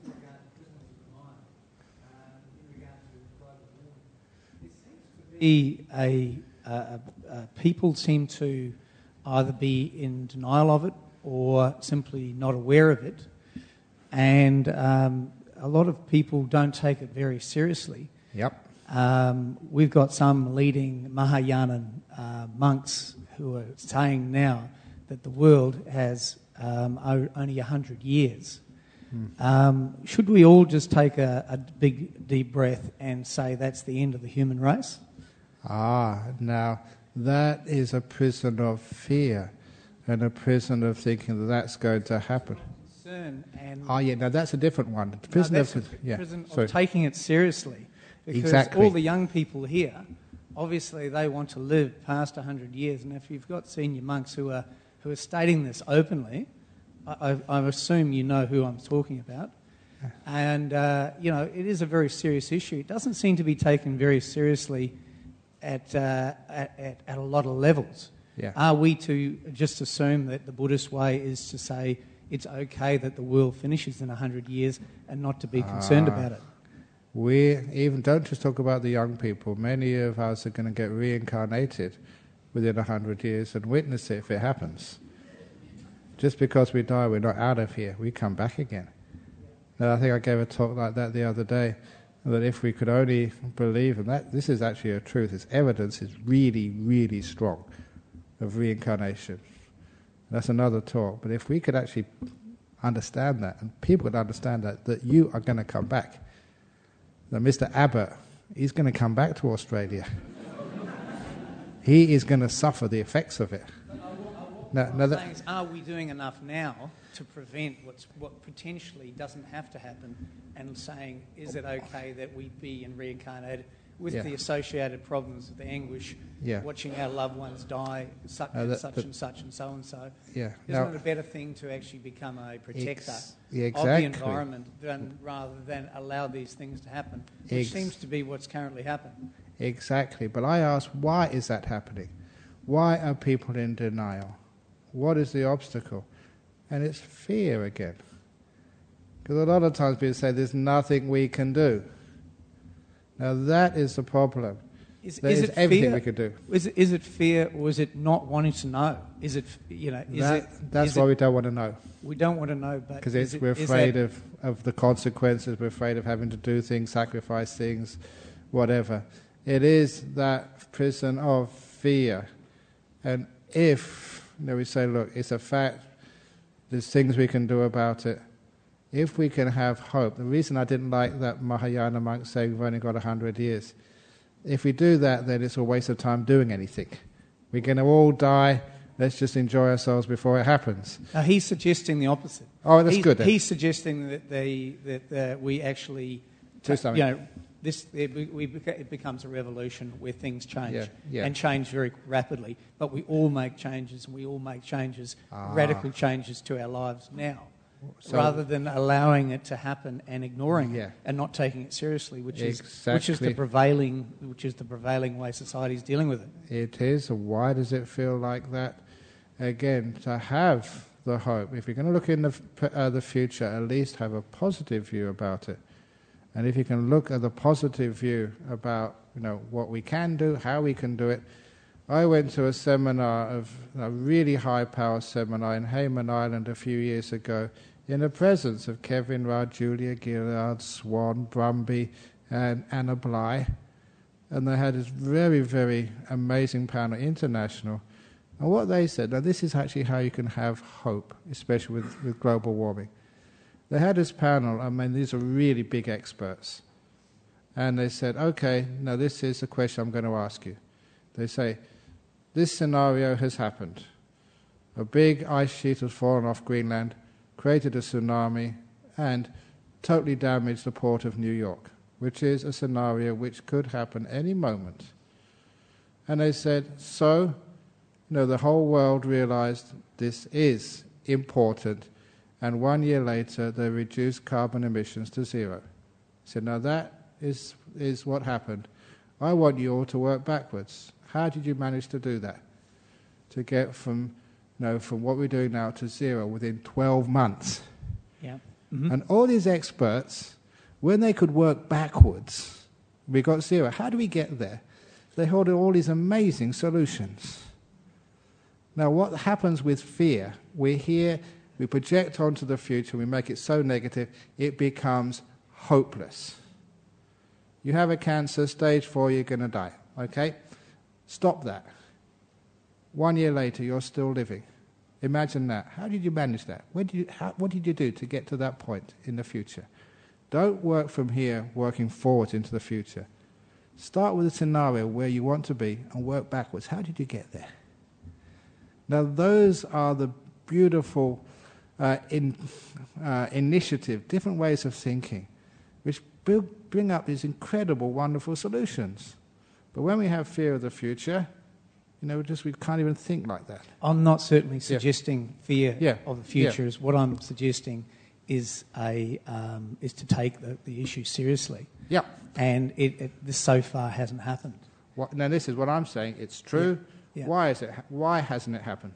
A, a, a, a people seem to either be in denial of it or simply not aware of it, and um, a lot of people don't take it very seriously. Yep. Um, we've got some leading Mahayana uh, monks who are saying now that the world has um, o- only one hundred years. Mm. Um, should we all just take a, a big, deep breath and say that's the end of the human race? Ah, now, that is a prison of fear and a prison of thinking that that's going to happen. Concern and Oh, yeah, no, that's a different one. The prison no, that's of, a yeah, prison sorry. of taking it seriously. Because Exactly. all the young people here, obviously they want to live past one hundred years. And if you've got senior monks who are, who are stating this openly, I, I, I assume you know who I'm talking about. And, uh, you know, it is a very serious issue. It doesn't seem to be taken very seriously at, uh, at, at, at a lot of levels. Yeah. Are we to just assume that the Buddhist way is to say it's okay that the world finishes in one hundred years and not to be concerned Ah. about it? We even don't just talk about the young people. Many of us are going to get reincarnated within a hundred years and witness it if it happens. Just because we die, we're not out of here. We come back again. And I think I gave a talk like that the other day, that if we could only believe, and that this is actually a truth, its evidence is really, really strong of reincarnation. That's another talk. But if we could actually understand that, and people could understand that, that you are going to come back. That Mister Abbott, he's going to come back to Australia. He is going to suffer the effects of it. No, no, that, Is, are we doing enough now to prevent what's, what potentially doesn't have to happen, and saying, is it okay that we be and reincarnated with Yeah. the associated problems of the anguish, Yeah. watching our loved ones die, such No, and that- such that- and such and so and so? yeah. Isn't Now, it a better thing to actually become a protector Ex- yeah, of the exactly. environment than, rather than allow these things to happen, which Ex- seems to be what's currently happening? Exactly. But I ask, why is that happening? Why are people in denial? What is the obstacle? And it's fear again. Because a lot of times people say there's nothing we can do. Now that is the problem. Is, There is is it everything fear? we could do. Is it, is it fear, or is it not wanting to know? Is it, you know, is That, it... that's is why it, we don't want to know. we don't want to know, but... Because is it, we're is afraid that, of, of the consequences, we're afraid of having to do things, sacrifice things, whatever. It is that prison of fear. And if, you know, we say, look, it's a fact, there's things we can do about it. If we can have hope, the reason I didn't like that Mahayana monk saying we've only got a hundred years, if we do that, then it's a waste of time doing anything. We're going to all die, let's just enjoy ourselves before it happens. Now he's suggesting the opposite. Oh, that's he's, good then. He's suggesting that, they, that uh, we actually... Do something. You know, this, it, we, it becomes a revolution where things change, Yeah, yeah. and change very rapidly. But we all make changes, and we all make changes, Ah. radical changes to our lives now, So- rather than allowing it to happen and ignoring Yeah. it and not taking it seriously, which is Exactly. which is the prevailing which is the prevailing way society is dealing with it. It is. And why does it feel like that? Again, to have the hope. If you're going to look in the f- uh, the future, at least have a positive view about it. And if you can look at the positive view about, you know, what we can do, how we can do it. I went to a seminar, of a really high-power seminar in Hayman Island a few years ago, in the presence of Kevin Rudd, Julia Gillard, Swan, Brumby, and Anna Bligh. And they had this very, very amazing panel, international. And what they said, now this is actually how you can have hope, especially with, with global warming. They had this panel, I mean, these are really big experts. And they said, okay, now this is the question I'm going to ask you. They say, this scenario has happened. A big ice sheet has fallen off Greenland, created a tsunami, and totally damaged the port of New York, which is a scenario which could happen any moment. And they said, so, you know, the whole world realized this is important, and one year later they reduced carbon emissions to zero. So now that is is what happened. I want you all to work backwards. How did you manage to do that? To get from, you know, from what we're doing now to zero within twelve months. Yeah. Mm-hmm. And all these experts, when they could work backwards, we got zero. How do we get there? They hold all these amazing solutions. Now, what happens with fear? We're here, we project onto the future, we make it so negative, it becomes hopeless. You have a cancer, stage four, you're going to die. Okay? Stop that. One year later, you're still living. Imagine that. How did you manage that? Where did you, how, what did you do to get to that point in the future? Don't work from here, working forward into the future. Start with a scenario where you want to be and work backwards. How did you get there? Now, those are the beautiful uh, in, uh, initiative, different ways of thinking, which bring up these incredible, wonderful solutions. But when we have fear of the future, you know, we just we can't even think like that. I'm not certainly suggesting yeah. fear yeah. of the future. Yeah. Is what I'm suggesting is a um, is to take the, the issue seriously. Yeah. And it, it this so far hasn't happened. What, now this is what I'm saying. It's true. Yeah. Yeah. Why is it? Why hasn't it happened?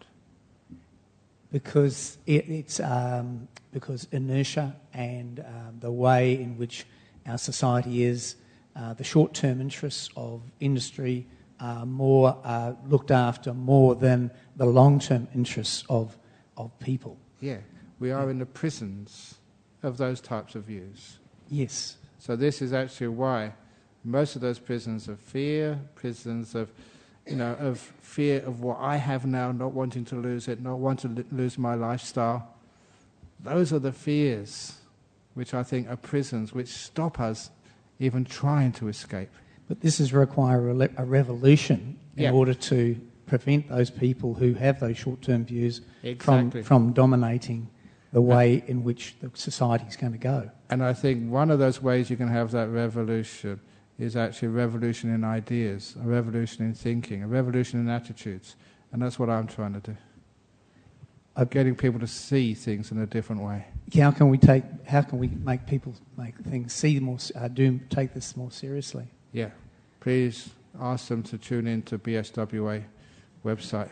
Because it, it's um, because inertia and um, the way in which our society is, uh, the short-term interests of industry are more uh, looked after more than the long-term interests of of people. Yeah, we are yeah. in the prisons of those types of views. Yes. So this is actually why most of those prisons of fear, prisons of, you know, of fear of what I have now, not wanting to lose it, not wanting to lose my lifestyle. Those are the fears which I think are prisons which stop us even trying to escape. But this is require a, a revolution in yeah. order to prevent those people who have those short-term views exactly. from, from dominating the way in which the society is going to go. And I think one of those ways you can have that revolution is actually a revolution in ideas, a revolution in thinking, a revolution in attitudes. And that's what I'm trying to do. I'm getting people to see things in a different way. How can we take? How can we make people make things see more? Uh, do take this more seriously? Yeah, please ask them to tune in to B S W A website.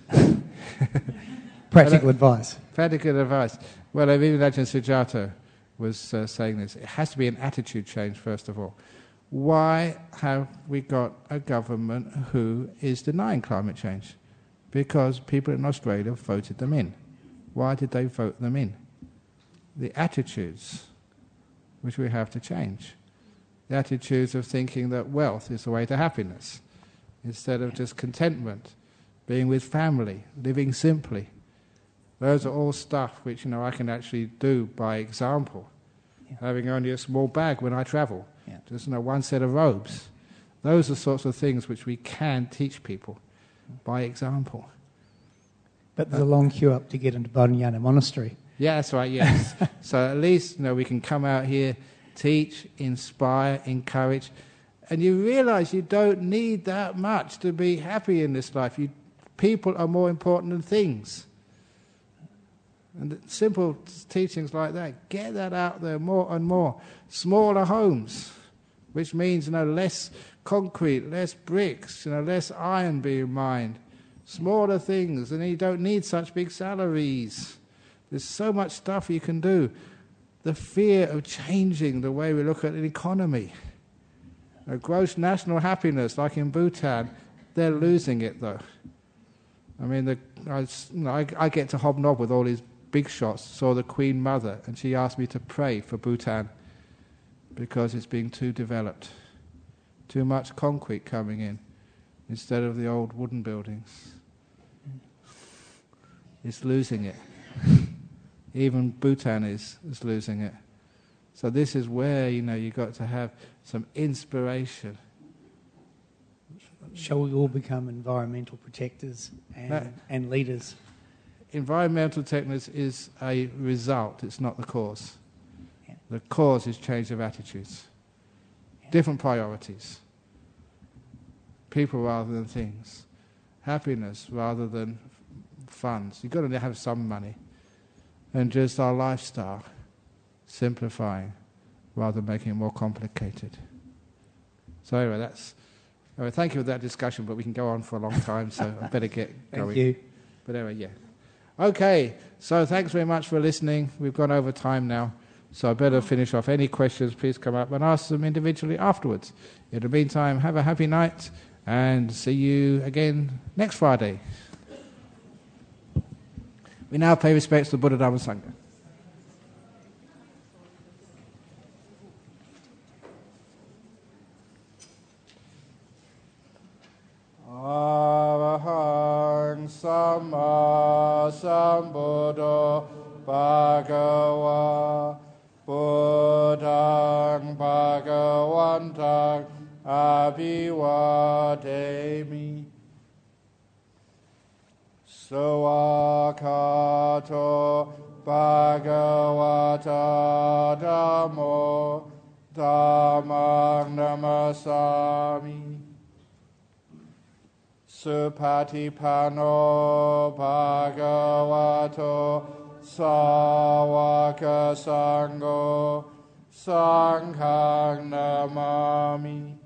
Practical advice. Practical advice. Well, even Ajahn Sujato was uh, saying this. It has to be an attitude change, first of all. Why have we got a government who is denying climate change? Because people in Australia voted them in. Why did they vote them in? The attitudes which we have to change. The attitudes of thinking that wealth is the way to happiness, instead of just contentment, being with family, living simply. Those are all stuff which, you know, I can actually do by example. Yeah. Having only a small bag when I travel, yeah. just, you know, one set of robes. Those are sorts of things which we can teach people by example. But there's uh, a long queue up to get into Bodhinyana Monastery. Yeah, that's right, yes. So at least, you know, we can come out here, teach, inspire, encourage, and you realise you don't need that much to be happy in this life. You, people are more important than things. And simple teachings like that, get that out there more and more. Smaller homes, which means, you know, less concrete, less bricks, you know, less iron being mined. Smaller things, and you don't need such big salaries. There's so much stuff you can do. The fear of changing the way we look at an economy. A gross national happiness, like in Bhutan, they're losing it though. I mean, the, I, you know, I, I get to hobnob with all these big shots. Saw the Queen Mother, and she asked me to pray for Bhutan because it's being too developed. Too much concrete coming in instead of the old wooden buildings. It's losing it. Even Bhutan is, is losing it. So this is where, you know, you've got to have some inspiration. Shall we all become environmental protectors and, no. and leaders? Environmental techniques is a result, it's not the cause. Yeah. The cause is change of attitudes. Yeah. Different priorities. People rather than things. Happiness rather than funds. You've got to have some money. And just our lifestyle, simplifying rather than making it more complicated. So anyway, that's... Anyway, thank you for that discussion, but we can go on for a long time, so I better get going. Thank you. But anyway, yeah. Okay, so thanks very much for listening. We've gone over time now, so I better finish off. Any questions, please come up and ask them individually afterwards. In the meantime, have a happy night, and see you again next Friday. We now pay respects to Buddha, Dhamma, Sangha. Arahang Samma Sambuddho Bhagava Buddhang Bhagavantang Abhivademi. Sawakato Bhagavata Dhammo Dhammang Namasami. Supatipano Bhagavato Sawaka Sangho Sanghang Namami.